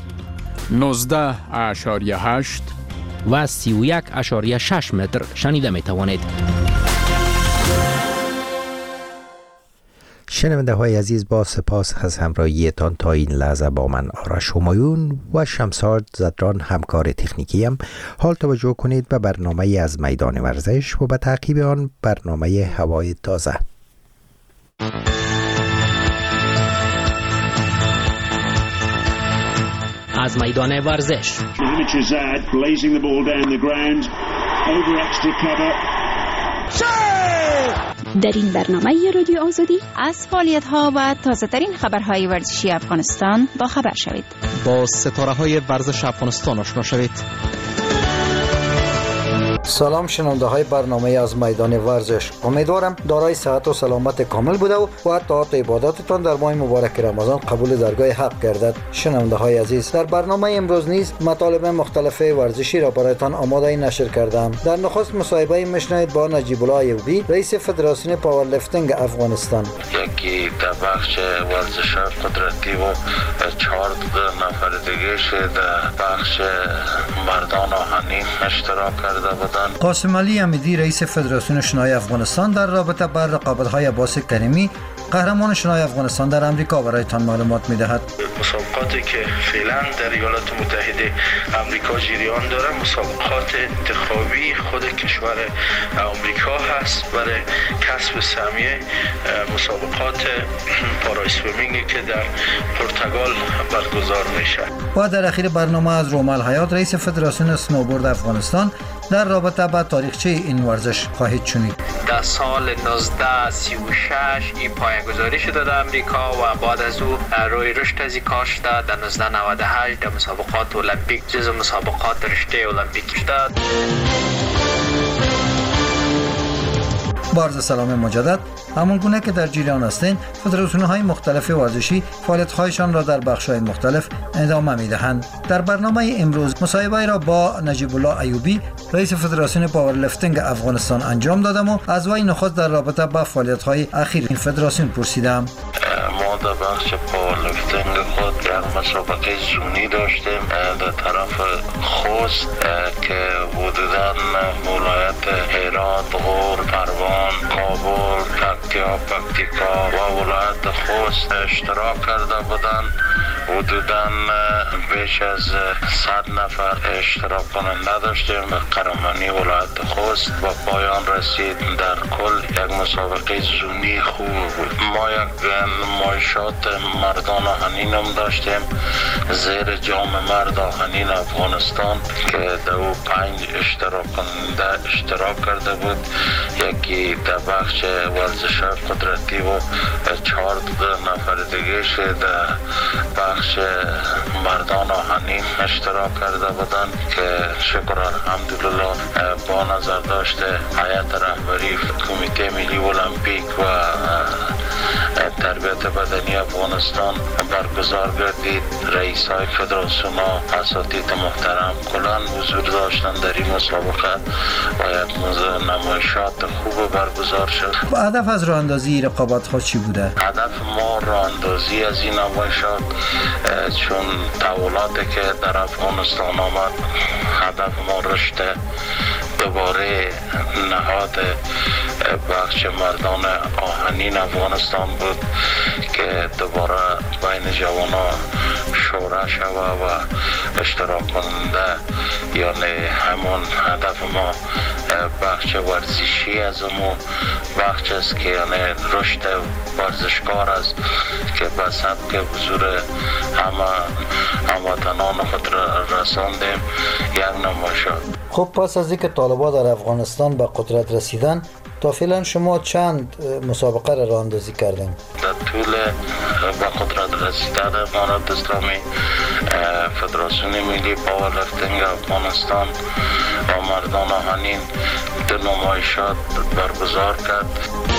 19.8 و 31.6 متر شنیده می توانید. شنونده های عزیز، با سپاس از همراهیتان تا این لحظه با من آرش همایون و شمساد زدران همکار تکنیکیم. حال توجه کنید به برنامه از میدان ورزش و به تعقیب آن برنامه هوای تازه. از میدان ورزش. در این برنامه رادیو آزادی از فعالیت‌ها و تازه‌ترین خبرهای ورزشی افغانستان با خبر شوید. با ستاره‌های ورزش افغانستان آشنا شوید. سلام شنونده های برنامه از میدان ورزش. امیدوارم دارای صحت و سلامت کامل بوده و طاعت و عباداتتان در ماه مبارک رمضان قبول درگاه حق گردد. شنونده های عزیز، در برنامه امروز نیز مطالب مختلف ورزشی را برایتان آماده نشر کردم. در نخست مصاحبه میشنوید با نجیب الله ایوبی، رئیس فدراسیون پاورلیفتینگ افغانستان. یکی در بخش ورزش قدرتی و 4 نفر دیگه در بخش مردان آهنین اشتراک کرده بود. قاسم علی امیدی، رئیس فدراسیون شنای افغانستان، در رابطه با رقابت‌های عباس کریمی قهرمان شنای افغانستان در امریکا برایتان معلومات می‌دهد. مسابقاتی که فعلا در ایالات متحده آمریکا جریان داره مسابقات انتخابی خود کشور آمریکا هست برای کسب سهمیه مسابقات پاراسویمینگی که در پرتغال برگزار میشه. و در اخیر برنامه از رومال حیات، رئیس فدراسیون اسنوبورد افغانستان، در رابطه با تاریخچه این ورزش خواهید شنید. در سال 1936 این پایه‌گذاری شده در امریکا و بعد از او روی رشد از این کار شده. در 1998 در مسابقات المپیک جزو مسابقات رشته المپیک شده. با عرض سلام مجدد، همون گونه که در جریان هستند، فدراسیون‌های مختلف ورزشی فعالیت‌هایشان را در بخش‌های مختلف ادامه می‌دهند. در برنامه امروز مصاحبه را با نجیب الله ایوبی، رئیس فدراسیون پاورلیفتینگ افغانستان انجام دادم و از وی نخست در رابطه با فعالیت‌های اخیر این فدراسیون پرسیدم. ما در بخش پاورلیفتینگ خود یک مسابقه زونی داشتیم در طرف خوست که حدوداً ولایت هرات، غور، پروان، کابل، پکتیکا و ولایت خوست اشتراک کرده بودند. حدوداً بیش از 100 نفر اشتراک کننده داشتیم به قهرمانی ولایت خوست و پایان رسید. در کل یک مسابقه زونی خوب بود. ما یک نمایشات مردان آهنین هم داشتیم زیر جام مرد آهنین افغانستان که در او 5 اشتراک کننده اشتراک کرده بود. یکی در بخش ورزش قدرتی و 4 نفر دیگه در بخش مردان آهنین اشتراک کرده بودند که شکر الحمدلله با نظر داشته هیئت رهبری کمیته ملی المپیک و تربیت بدنی افغانستان برگزار گردید. رئیس های فدراسیون ها، اساتید محترم کلان حضور داشتن در این مسابقه و یک نمایشات خوب برگزار شد. و هدف از راه اندازی رقابت ها چی بوده؟ هدف ما راه اندازی از این نمایشات، چون تحولاتی که در افغانستان آمد، هدف ما رشد دوباره نهاد بخش مردان آهنین افغانستان بود که دوباره بین جوانان شورا شوه و اشتراک کننده، یعنی همون هدف ما بخش ورزشی از امو بخش است که یعنی رشد ورزشکار است که به سبک حضور هموطنان خود رساندیم یک نمایشات. خب پس از اینکه طالبان در افغانستان به قدرت رسیدن، تا فعلا شما چند مسابقه را اندازی کردین؟ در طول به قدرت رسیدن امارت اسلامی فدراسیون ملی پاورلیفتینگ افغانستان و مردان آهنین در نمایشات برگزار کرد.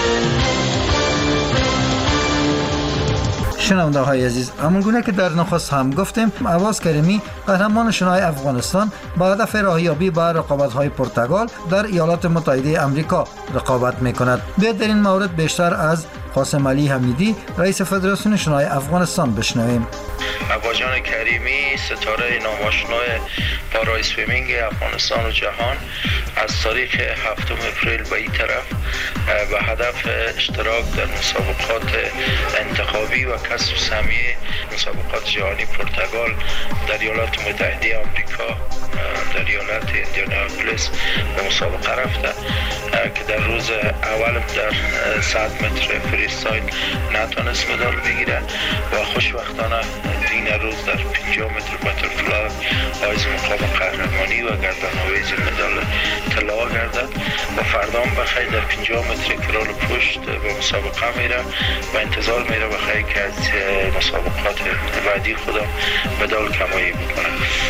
شنونده های عزیز، همونگونه که در نخست هم گفتیم، عباس کریمی قهرمان شنای افغانستان با هدف راهیابی به رقابت های پرتغال در ایالات متحده آمریکا رقابت میکند. بیاید در این مورد بیشتر از قاسم علی حمیدی رئیس فدراسیون شنای افغانستان بشنویم. عباس جان کریمی ستاره ناماشنای پارای سویمینگ افغانستان و جهان از تاریخ 7 اپریل به این طرف به هدف اشتراک در مسابقات انتخابی و کسب سهمیه مسابقات جهانی پرتغال در ایالات متحده آمریکا در ایالت ایندیاناپولیس به مسابقه رفته که در روز اول در 100 متر فریستایل نتونست مدال بگیره و خوشبختانه این روز در 50 متر باترفلای حائز مقام قهرمانی و گردن‌آویز مدال طلا گردد و فردا بخیر در 50 متر کرال پشت به مسابقه میره و انتظار میره بخیر که از مسابقات بعدی خودم مدال کمایی بکنه.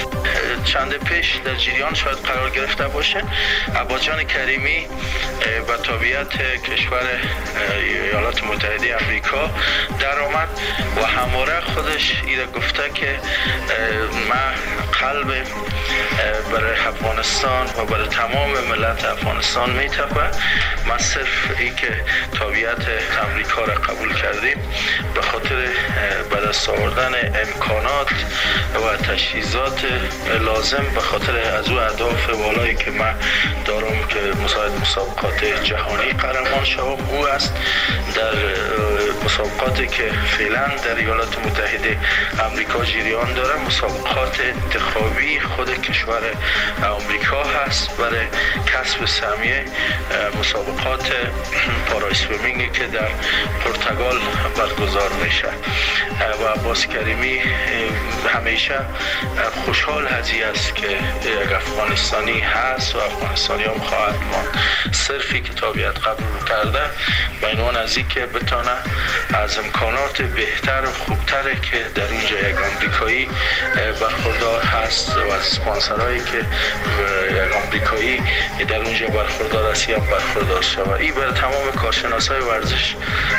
چند پیش در جریان شاید قرار گرفته باشه. عباس جان کریمی با تابعیت کشور ایالات متحده آمریکا در آمد و همواره خودش ایره گفته که من قلب برای افغانستان و برای تمام ملت افغانستان میتپه. ما صرف ای که تابعیت امریکا را قبول کردیم به خاطر به دست آوردن امکانات و تجهیزات لازم به خاطر از او اهداف والایی که من دارم که مسابقات جهانی قهرمان شوم او است. در مسابقاتی که فعلا در ایالات متحده آمریکا جریان داره مسابقات انتخابی خود کشور آمریکا هست برای کسب سهمیه مسابقات پارای سویمینگ که در پرتغال برگزار میشه و عباس کریمی همیشه خوشحال هزی است که یک افغانستانی هست و افغانستانی هم خواهد ماند. صرفی که تابعیت قبول کرده به عنوان از این که بتانه از امکانات بهتر و خوبتر که در اونجا یک آمریکایی برخوردار هست و از اسپانسرهایی که یک آمریکایی در اونجا برخوردار است هم برخوردار شود. این بر تمام کارشناسای ورزش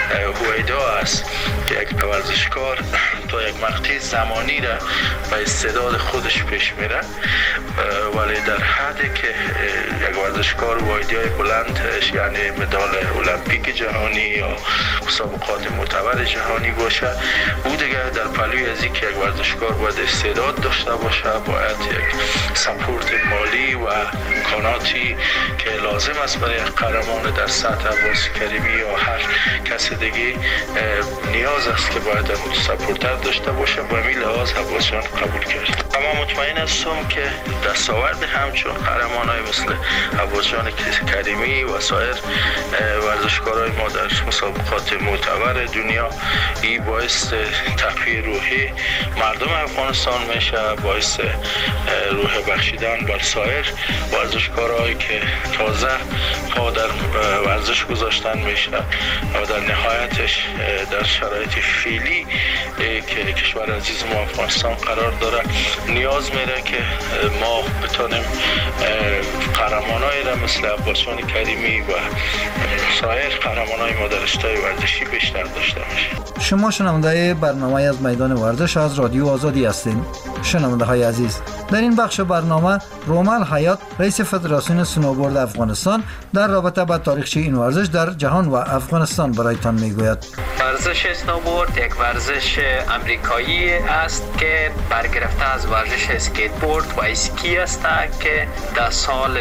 هویدا است که یک ورزشکار تا یک مقطع زمانی را به استعداد خودش پیش میره ولی در حدی که یک ورزشکار با ایده‌های بلندش یعنی مدال المپیک جهانی یا مسابقات معتبر جهانی باشه او دیگه در پلوی از اینکه یک ورزشکار باید استعداد داشته باشه باید یک سپورت مالی و امکاناتی که لازم است برای قهرمان در سطح عباس کریمی یا هر کس دیگه نیاز است که باید سپورتر داشته باشه و همین لحاظ عباس جان قبول کرد. اما مطمئن هستم که دستاورد همچون قهرمانای مثل عباس جان کریمی و سایر ورزشکارای ما در مسابقات معتبر دنیا این باعث تقویت روحی مردم افغانستان میشه، باعث روح بخشیدن بر سایر ورزشکارایی که تازه پا در ورزش گذاشتن میشه و در نهایتش در شرایط فعلی که کشور عزیز ما افغانستان قرار داره نیاز میره که ما بتونیم قهرمانایی را مثل عباس جان کریمی و سایر قهرمانای ما در رشته ورزشی بیشتر داشته باشیم. شما شنونده برنامه از میدان ورزش از رادیو آزادی هستین. شنونده های عزیز، در این بخش برنامه رومل حیات رئیس فدراسیون سنوبورد افغانستان در رابطه با تاریخچه این ورزش در جهان و افغانستان برایتان میگوید. ورزش اسنوبورد یک ورزش امریکایی است که برگرفته از ورزش اسکیتبورد و اسکی است که در سال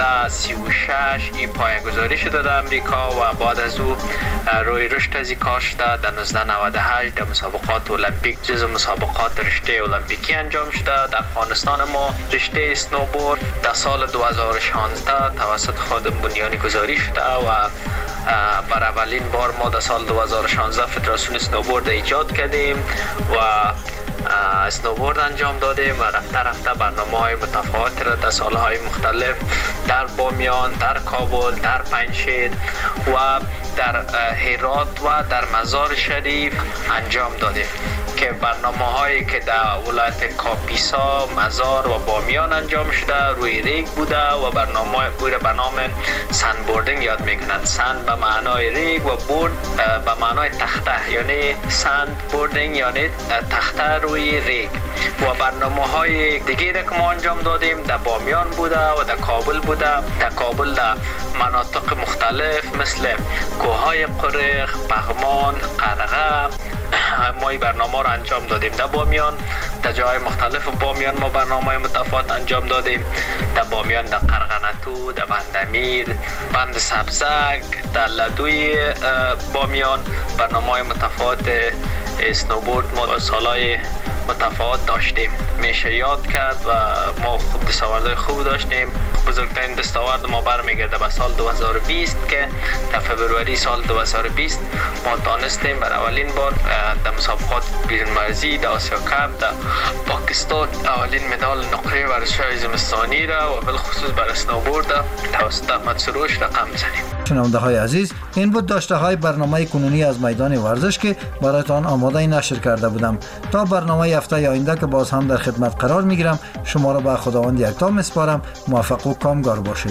1936 این پایه‌گذاری شده در امریکا و بعد از او روی رشد از این کار شده. در 1998 در مسابقات المپیک جزو مسابقات رشته المپیکی انجام شده. در افغانستان ما رشته اسنوبورد در سال 2016 توسط خود بنیانی گذاری شده و بر اولین بار ما در سال 2016 فدراسیون اسنوبورد ایجاد کردیم و اسنوبورد انجام دادیم و رفته برنامه‌های متفاوت را در سالهای مختلف در بامیان، در کابل، در پنجشیر و در هرات و در مزار شریف انجام دادیم که برنامه‌هایی که در ولایت کاپیسا، مزار و بامیان انجام شده روی ریگ بوده و برنامه به نام سند بوردینگ یاد میکنند. سند به معنای ریگ و بورد به معنای تخته، یعنی سند بوردینگ یعنی تخته روی ریگ. و برنامه‌های دیگه که ما انجام دادیم در بامیان بوده و در کابل بوده. در کابل در مناطق مختلف مثل کوههای قرق، پغمان، قرغه ما این برنامه را انجام دادیم. در بامیان در جای مختلف بامیان ما برنامه متفاوت انجام دادیم. در بامیان در قرغنتو، در بندمیر، بند سبزک، در لدوی بامیان برنامه متفاوت اسنوبورد ما سالهای متفاوت داشتیم. میشه یاد کرد و ما خوب دستاوردهای خوب داشتیم. بزرگترین دستاورد ما برمیگرده به سال 2020 که در فبروری سال 2020 ما دانستیم بر اولین بار در مسابقات بیرون‌مرزی در آسیا کپ در پاکستان اولین مدال نقره ورزش‌های زمستانی را و بالخصوص بر اسنوبورد توسط احمد سروش رقم زدیم. شنونده‌های عزیز، این بود داشته‌های برنامه کنونی از میدان ورزش که برایتان آماده نشر کرده بودم. تا برنامه هفته آینده که باز هم در خدمت قرار میگیرم، شما را به خداوند یکتا میسپارم. موفق و کامگار باشید.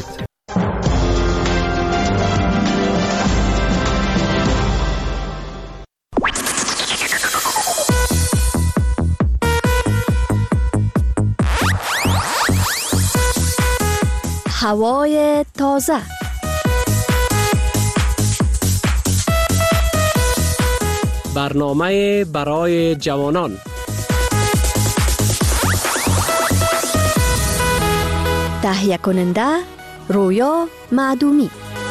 هوای تازه. برنامه برای جوانان. تهیه کننده رویا معدومی.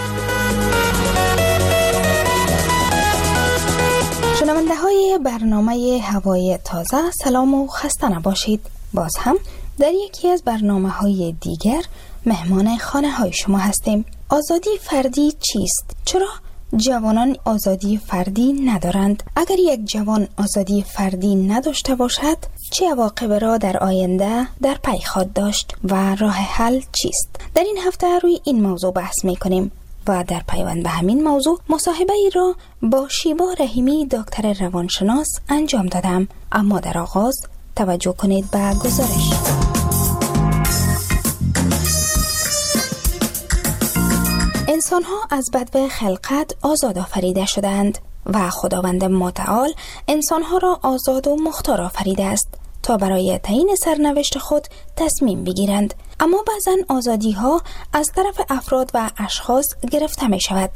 شنونده های برنامه هوای تازه، سلام و خسته نباشید. باز هم در یکی از برنامه های دیگر مهمان خانه های شما هستیم. آزادی فردی چیست؟ چرا جوانان آزادی فردی ندارند؟ اگر یک جوان آزادی فردی نداشته باشد چه عواقب را در آینده در پی خواهد داشت و راه حل چیست؟ در این هفته روی این موضوع بحث می کنیم و در پیوند به همین موضوع مصاحبه ای را با شیبا رحیمی دکتر روانشناس انجام دادم. اما در آغاز توجه کنید به گزارش. انسان‌ها از بدو خلقت آزاد آفریده شدند و خداوند متعال انسان‌ها را آزاد و مختار آفریده است تا برای تعیین سرنوشت خود تصمیم بگیرند. اما بعضن آزادی‌ها از طرف افراد و اشخاص گرفته می شود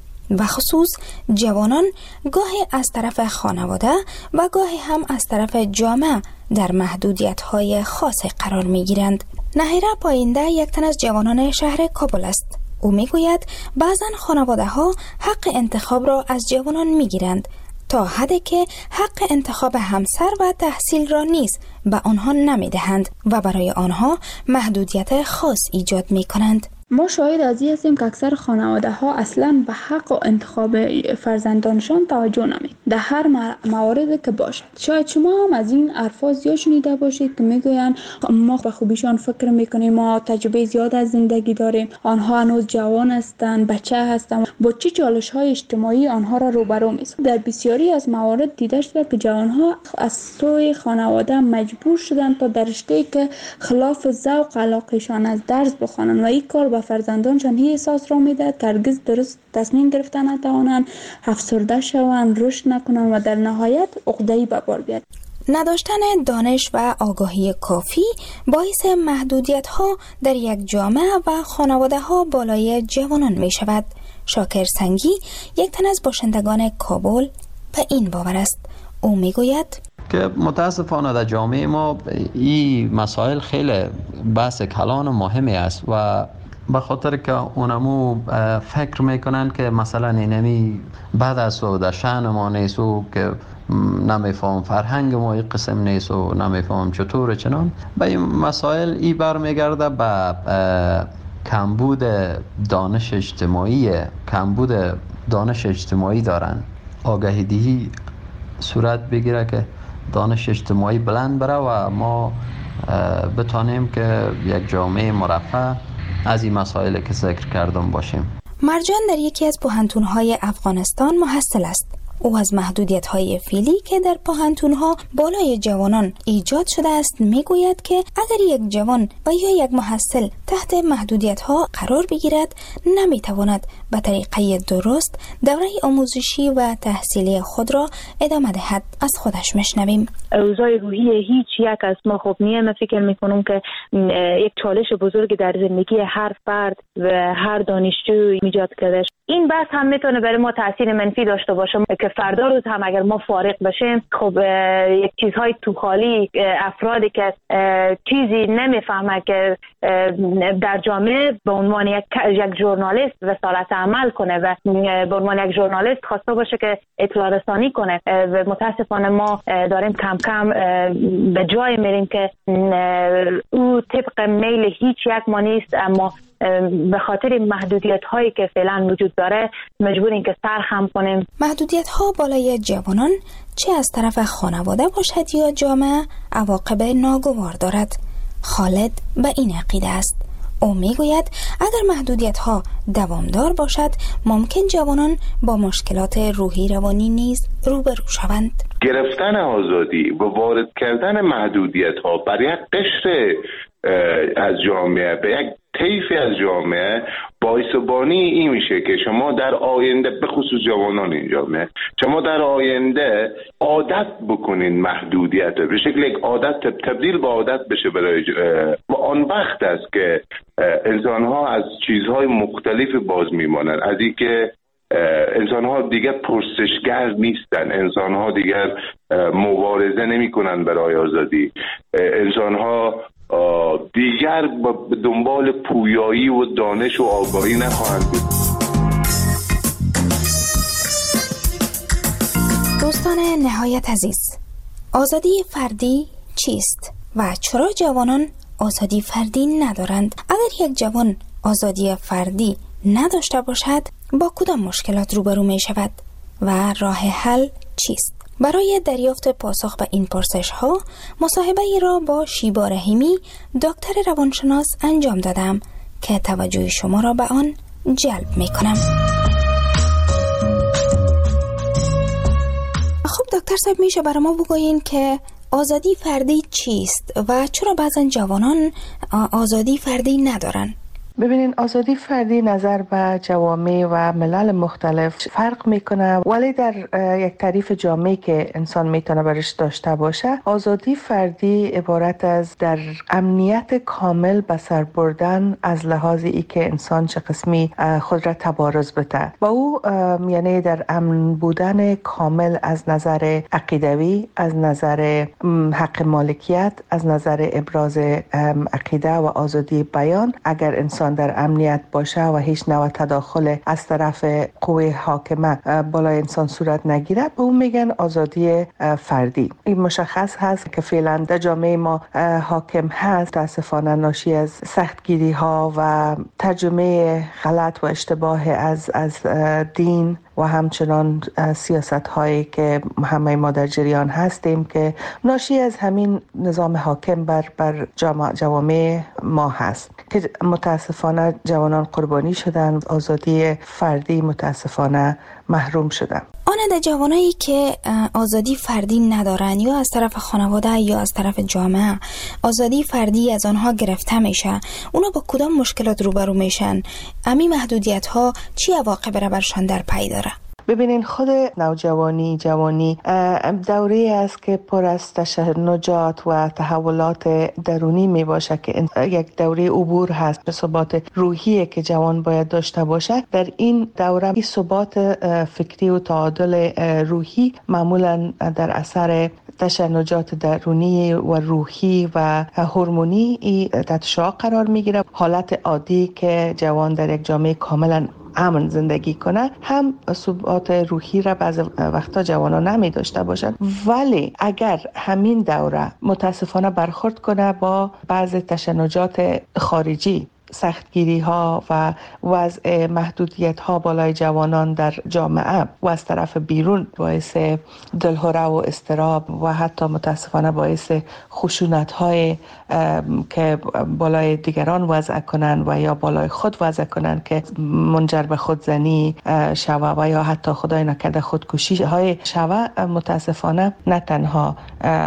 و خصوص جوانان گاهی از طرف خانواده و گاهی هم از طرف جامعه در محدودیت‌های خاص قرار می‌گیرند. نهیره پاینده یک تن از جوانان شهر کابل است. او میگوید بعضن خانواده‌ها حق انتخاب را از جوانان می‌گیرند تا حدی که حق انتخاب همسر و تحصیل را نیز به آنها نمی‌دهند و برای آنها محدودیت خاص ایجاد می‌کنند. ما شاهد از این هستیم که اکثر خانواده ها اصلا به حق و انتخاب فرزندانشان توجه نمی در هر موارد که باشد. شاید شما هم از این حرفا زیاد شنیده باشید که میگوین ما به خوبیشان فکر میکنیم، ما تجربه زیاد از زندگی داریم، آنها هنوز جوان هستند، بچه هستند، با چه چالش های اجتماعی آنها را روبرو می‌سازد. در بسیاری از موارد دیده شده که جوانها از سوی خانواده مجبور شدند تا در رشته‌ای که خلاف ذوق علاقهشان از درس بخوانند و این کار به فرزندانشان هی احساس را میدهد که هرگز درست تصمیم گرفتن نتوانند، افسرده شوند، رشد نکنند و در نهایت عقده‌ای به بار بیاید. نداشتن دانش و آگاهی کافی باعث محدودیت‌ها در یک جامعه و خانواده‌ها بالای جوانان می شود. شاکر سنگی یک تن از باشندگان کابل به این باور است. او می گوید که متاسفانه در جامعه ما این مسائل خیلی بحث کلان و مهمی است و به خاطر که اونمو فکر میکنن که مثلا اینمی بعد از و در شأن ما نیست و که نمیفهم فرهنگ ما این قسم نیست و نمیفهم چطور چنان به این مسائل ای برمیگرده به کمبود دانش اجتماعی دارن. آگاهی دهی صورت بگیره که دانش اجتماعی بلند بره و ما بتانیم که یک جامعه مرفه از این مسائل که ذکر کردم باشیم. مرجان در یکی از پوهنتون‌های افغانستان محصل است. او از محدودیت‌های فعلی که در پوهنتون‌ها بالای جوانان ایجاد شده است میگوید که اگر یک جوان و یا یک محصل تحت محدودیت‌ها قرار بگیرد نمیتواند به طریقه درست دوره آموزشی و تحصیلی خود را ادامه دهد. از خودش میشنویم. اوضاع روحی هیچ یک از ما خوب نیست. من فکر میکنم که یک چالش بزرگ در زندگی هر فرد و هر دانشجو ایجاد کرده. این بحث هم میتونه برای ما تاثیر منفی داشته باشه که فردا روز هم اگر ما فارغ بشیم خب یک چیزهای تو خالی، افرادی که چیزی نمیفهمه که در جامعه به عنوان یک ژورنالیست رسالت عمل کنه و به عنوان یک ژورنالیست خواسته باشه که اطلاع رسانی کنه و متاسفانه ما داریم کم کم به جای میریم که او طبق میل هیچ یک ما نیست، اما به خاطر محدودیت هایی که فعلا وجود داره مجبوریم که سرخم کنیم. محدودیت ها بالای جوانان چه از طرف خانواده باشد یا جامعه عواقب ناگوار دارد. خالد به این عقیده است. او میگوید اگر محدودیت ها دوامدار باشد ممکن جوانان با مشکلات روحی روانی نیز روبرو شوند. گرفتن آزادی و وارد کردن محدودیت ها بر یک قشر از جامعه به یک طیفی از جامعه باعث بانی این میشه که شما در آینده به خصوص جوانان این جامعه شما در آینده عادت بکنین محدودیت به شکل یک عادت تبدیل به عادت بشه برای و آن وقت است که انسان‌ها از چیزهای مختلفی باز میمانند. از این که انسان‌ها دیگر پرسشگر نیستن، انسان‌ها دیگر مبارزه نمی‌کنند برای آزادی، انسان‌ها دیگر به دنبال پویایی و دانش و آگاهی نخواهند بود. دوستان نهایت عزیز، آزادی فردی چیست و چرا جوانان آزادی فردی ندارند؟ اگر یک جوان آزادی فردی نداشته باشد با کدام مشکلات روبرو می شود و راه حل چیست؟ برای دریافت پاسخ به این پرسش ها مصاحبه ای را با شیبا رحیمی دکتر روانشناس انجام دادم که توجه شما را به آن جلب می کنم. خب دکتر صاحب، میشه برای ما بگویین که آزادی فردی چیست و چرا بعضا جوانان آزادی فردی ندارن؟ ببینین، آزادی فردی نظر به جوامع و ملل مختلف فرق میکنه، ولی در یک تعریف جامعی که انسان میتونه برش داشته باشه، آزادی فردی عبارت از در امنیت کامل به سر بردن از لحاظ ای که انسان چه قسمی خود را تبارز بده و او یعنی در امن بودن کامل از نظر عقیدوی، از نظر حق مالکیت، از نظر ابراز عقیده و آزادی بیان. اگر انسان در امنیت باشه و هیچ نوع تداخل از طرف قوه حاکمه بالای انسان صورت نگیره، به اون میگن آزادی فردی. این مشخص هست که فعلا در جامعه ما حاکم هست، متاسفانه ناشی از سختگیری ها و ترجمه غلط و اشتباه از دین و همچنان سیاست هایی که همه ما در جریان هستیم که ناشی از همین نظام حاکم بر جوامع ما هست که متاسفانه جوانان قربانی شدن، آزادی فردی متاسفانه محروم شدن. آن جوانایی که آزادی فردی ندارن یا از طرف خانواده یا از طرف جامعه آزادی فردی از آنها گرفته میشه، اونا با کدام مشکلات روبرو میشن؟ امی محدودیت ها چی عواقب را برشان در پی داره؟ ببینین، خود نوجوانی جوانی دوره است که پر از تشنجات و تحولات درونی می باشه که یک دوره عبور هست به ثبات روحی که جوان باید داشته باشه. در این دوره این ثبات فکری و تعادل روحی معمولا در اثر تشنجات درونی و روحی و هورمونی تحت شعاع قرار میگیره. حالت عادی که جوان در یک جامعه کاملا امن زندگی کنه هم ثبات روحی را بعض وقتا جوانا نمی داشته باشند، ولی اگر همین دوره متاسفانه برخورد کنه با بعض تشنجات خارجی سختگیری ها و وضع محدودیت ها بالای جوانان در جامعه و از طرف بیرون باعث دلهره و اضطراب و حتی متاسفانه باعث خشونت های که بالای دیگران وضع کنند و یا بالای خود وضع کنند که منجر به خودزنی شوه و یا حتی خدای نکرده خودکشی های شوه، متاسفانه نه تنها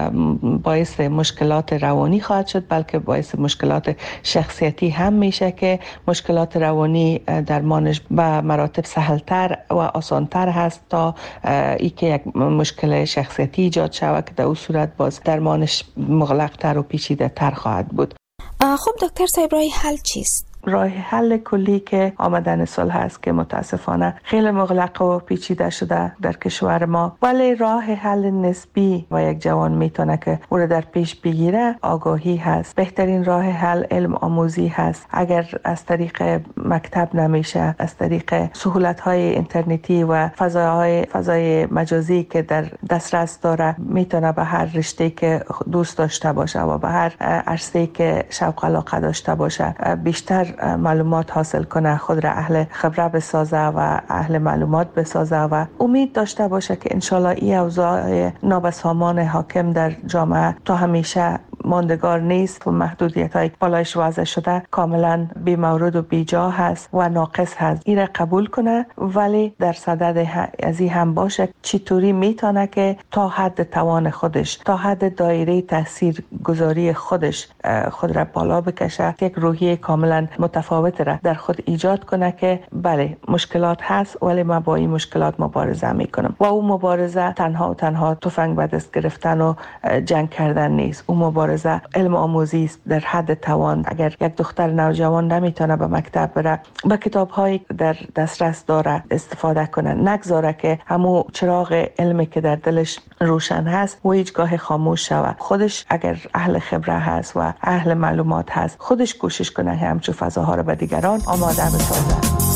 باعث مشکلات روانی خواهد شد بلکه باعث مشکلات شخصیتی هم میشه که مشکلات روانی درمانش به مراتب سهلتر و آسانتر هست تا ای که یک مشکل شخصیتی ایجاد شود که در اون صورت باز درمانش مغلق‌تر و پیچیده‌تر خواهد بود. خب دکتر صاحب، راه حل چیست؟ راه حل کلی که آمدن صلح است که متاسفانه خیلی مغلق و پیچیده شده در کشور ما، ولی راه حل نسبی و یک جوان میتونه که او را در پیش بگیره آگاهی هست. بهترین راه حل علم آموزی هست. اگر از طریق مکتب نمیشه، از طریق سهولت‌های اینترنتی و فضای مجازی که در دسترس داره میتونه به هر رشته که دوست داشته باشه و به هر عرصه‌ای که شوق علاقه داشته باشه بیشتر معلومات حاصل کنه، خود را اهل خبره بسازه و اهل معلومات بسازه و امید داشته باشه که انشالله این اوضاع نابسامان حاکم در جامعه تا همیشه ماندگار نیست و محدودیت‌های بالایش وضع شده کاملا بی مورد و بی جا هست و ناقص هست. این را قبول کنه، ولی در صدد از این هم باشه چطوری میتونه که تا حد توان خودش، تا حد دایره تاثیر گذاری خودش خود را بالا بکشه، یک روحیه کاملا متفاوت را در خود ایجاد کنه که بله مشکلات هست ولی من با این مشکلات مبارزه میکنم. و اون مبارزه تنها تفنگ به دست گرفتن و جنگ کردن نیست. اون مبارزه علم آموزی است در حد توان. اگر یک دختر نوجوان نمیتونه به مکتب بره، با کتاب‌هایی در دسترس داره استفاده کنه، نگذاره که همون چراغ علمی که در دلش روشن هست و هیچگاه خاموش شود. خودش اگر اهل خبره هست و اهل معلومات هست، خودش کوشش کنه همچون فضاها رو به دیگران آماده بسازه.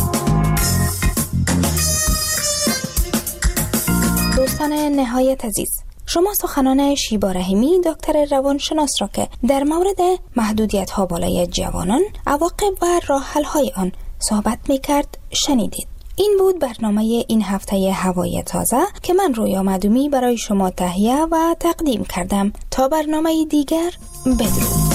دوستان نهایت عزیز، شما سخنان شیبا رحیمی دکتر روانشناس را که در مورد محدودیت‌ها بالای جوانان، عواقب و راه حل‌های آن صحبت می‌کرد شنیدید. این بود برنامه این هفته هوای تازه که من رویا معدومی برای شما تهیه و تقدیم کردم. تا برنامه دیگر، بدرود.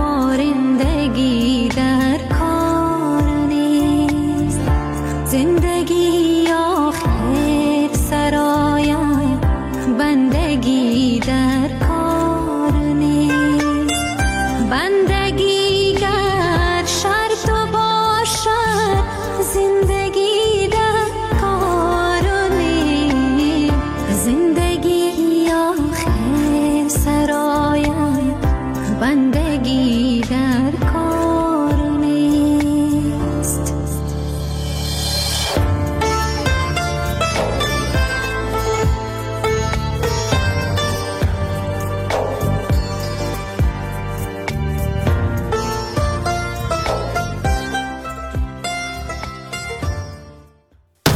زنده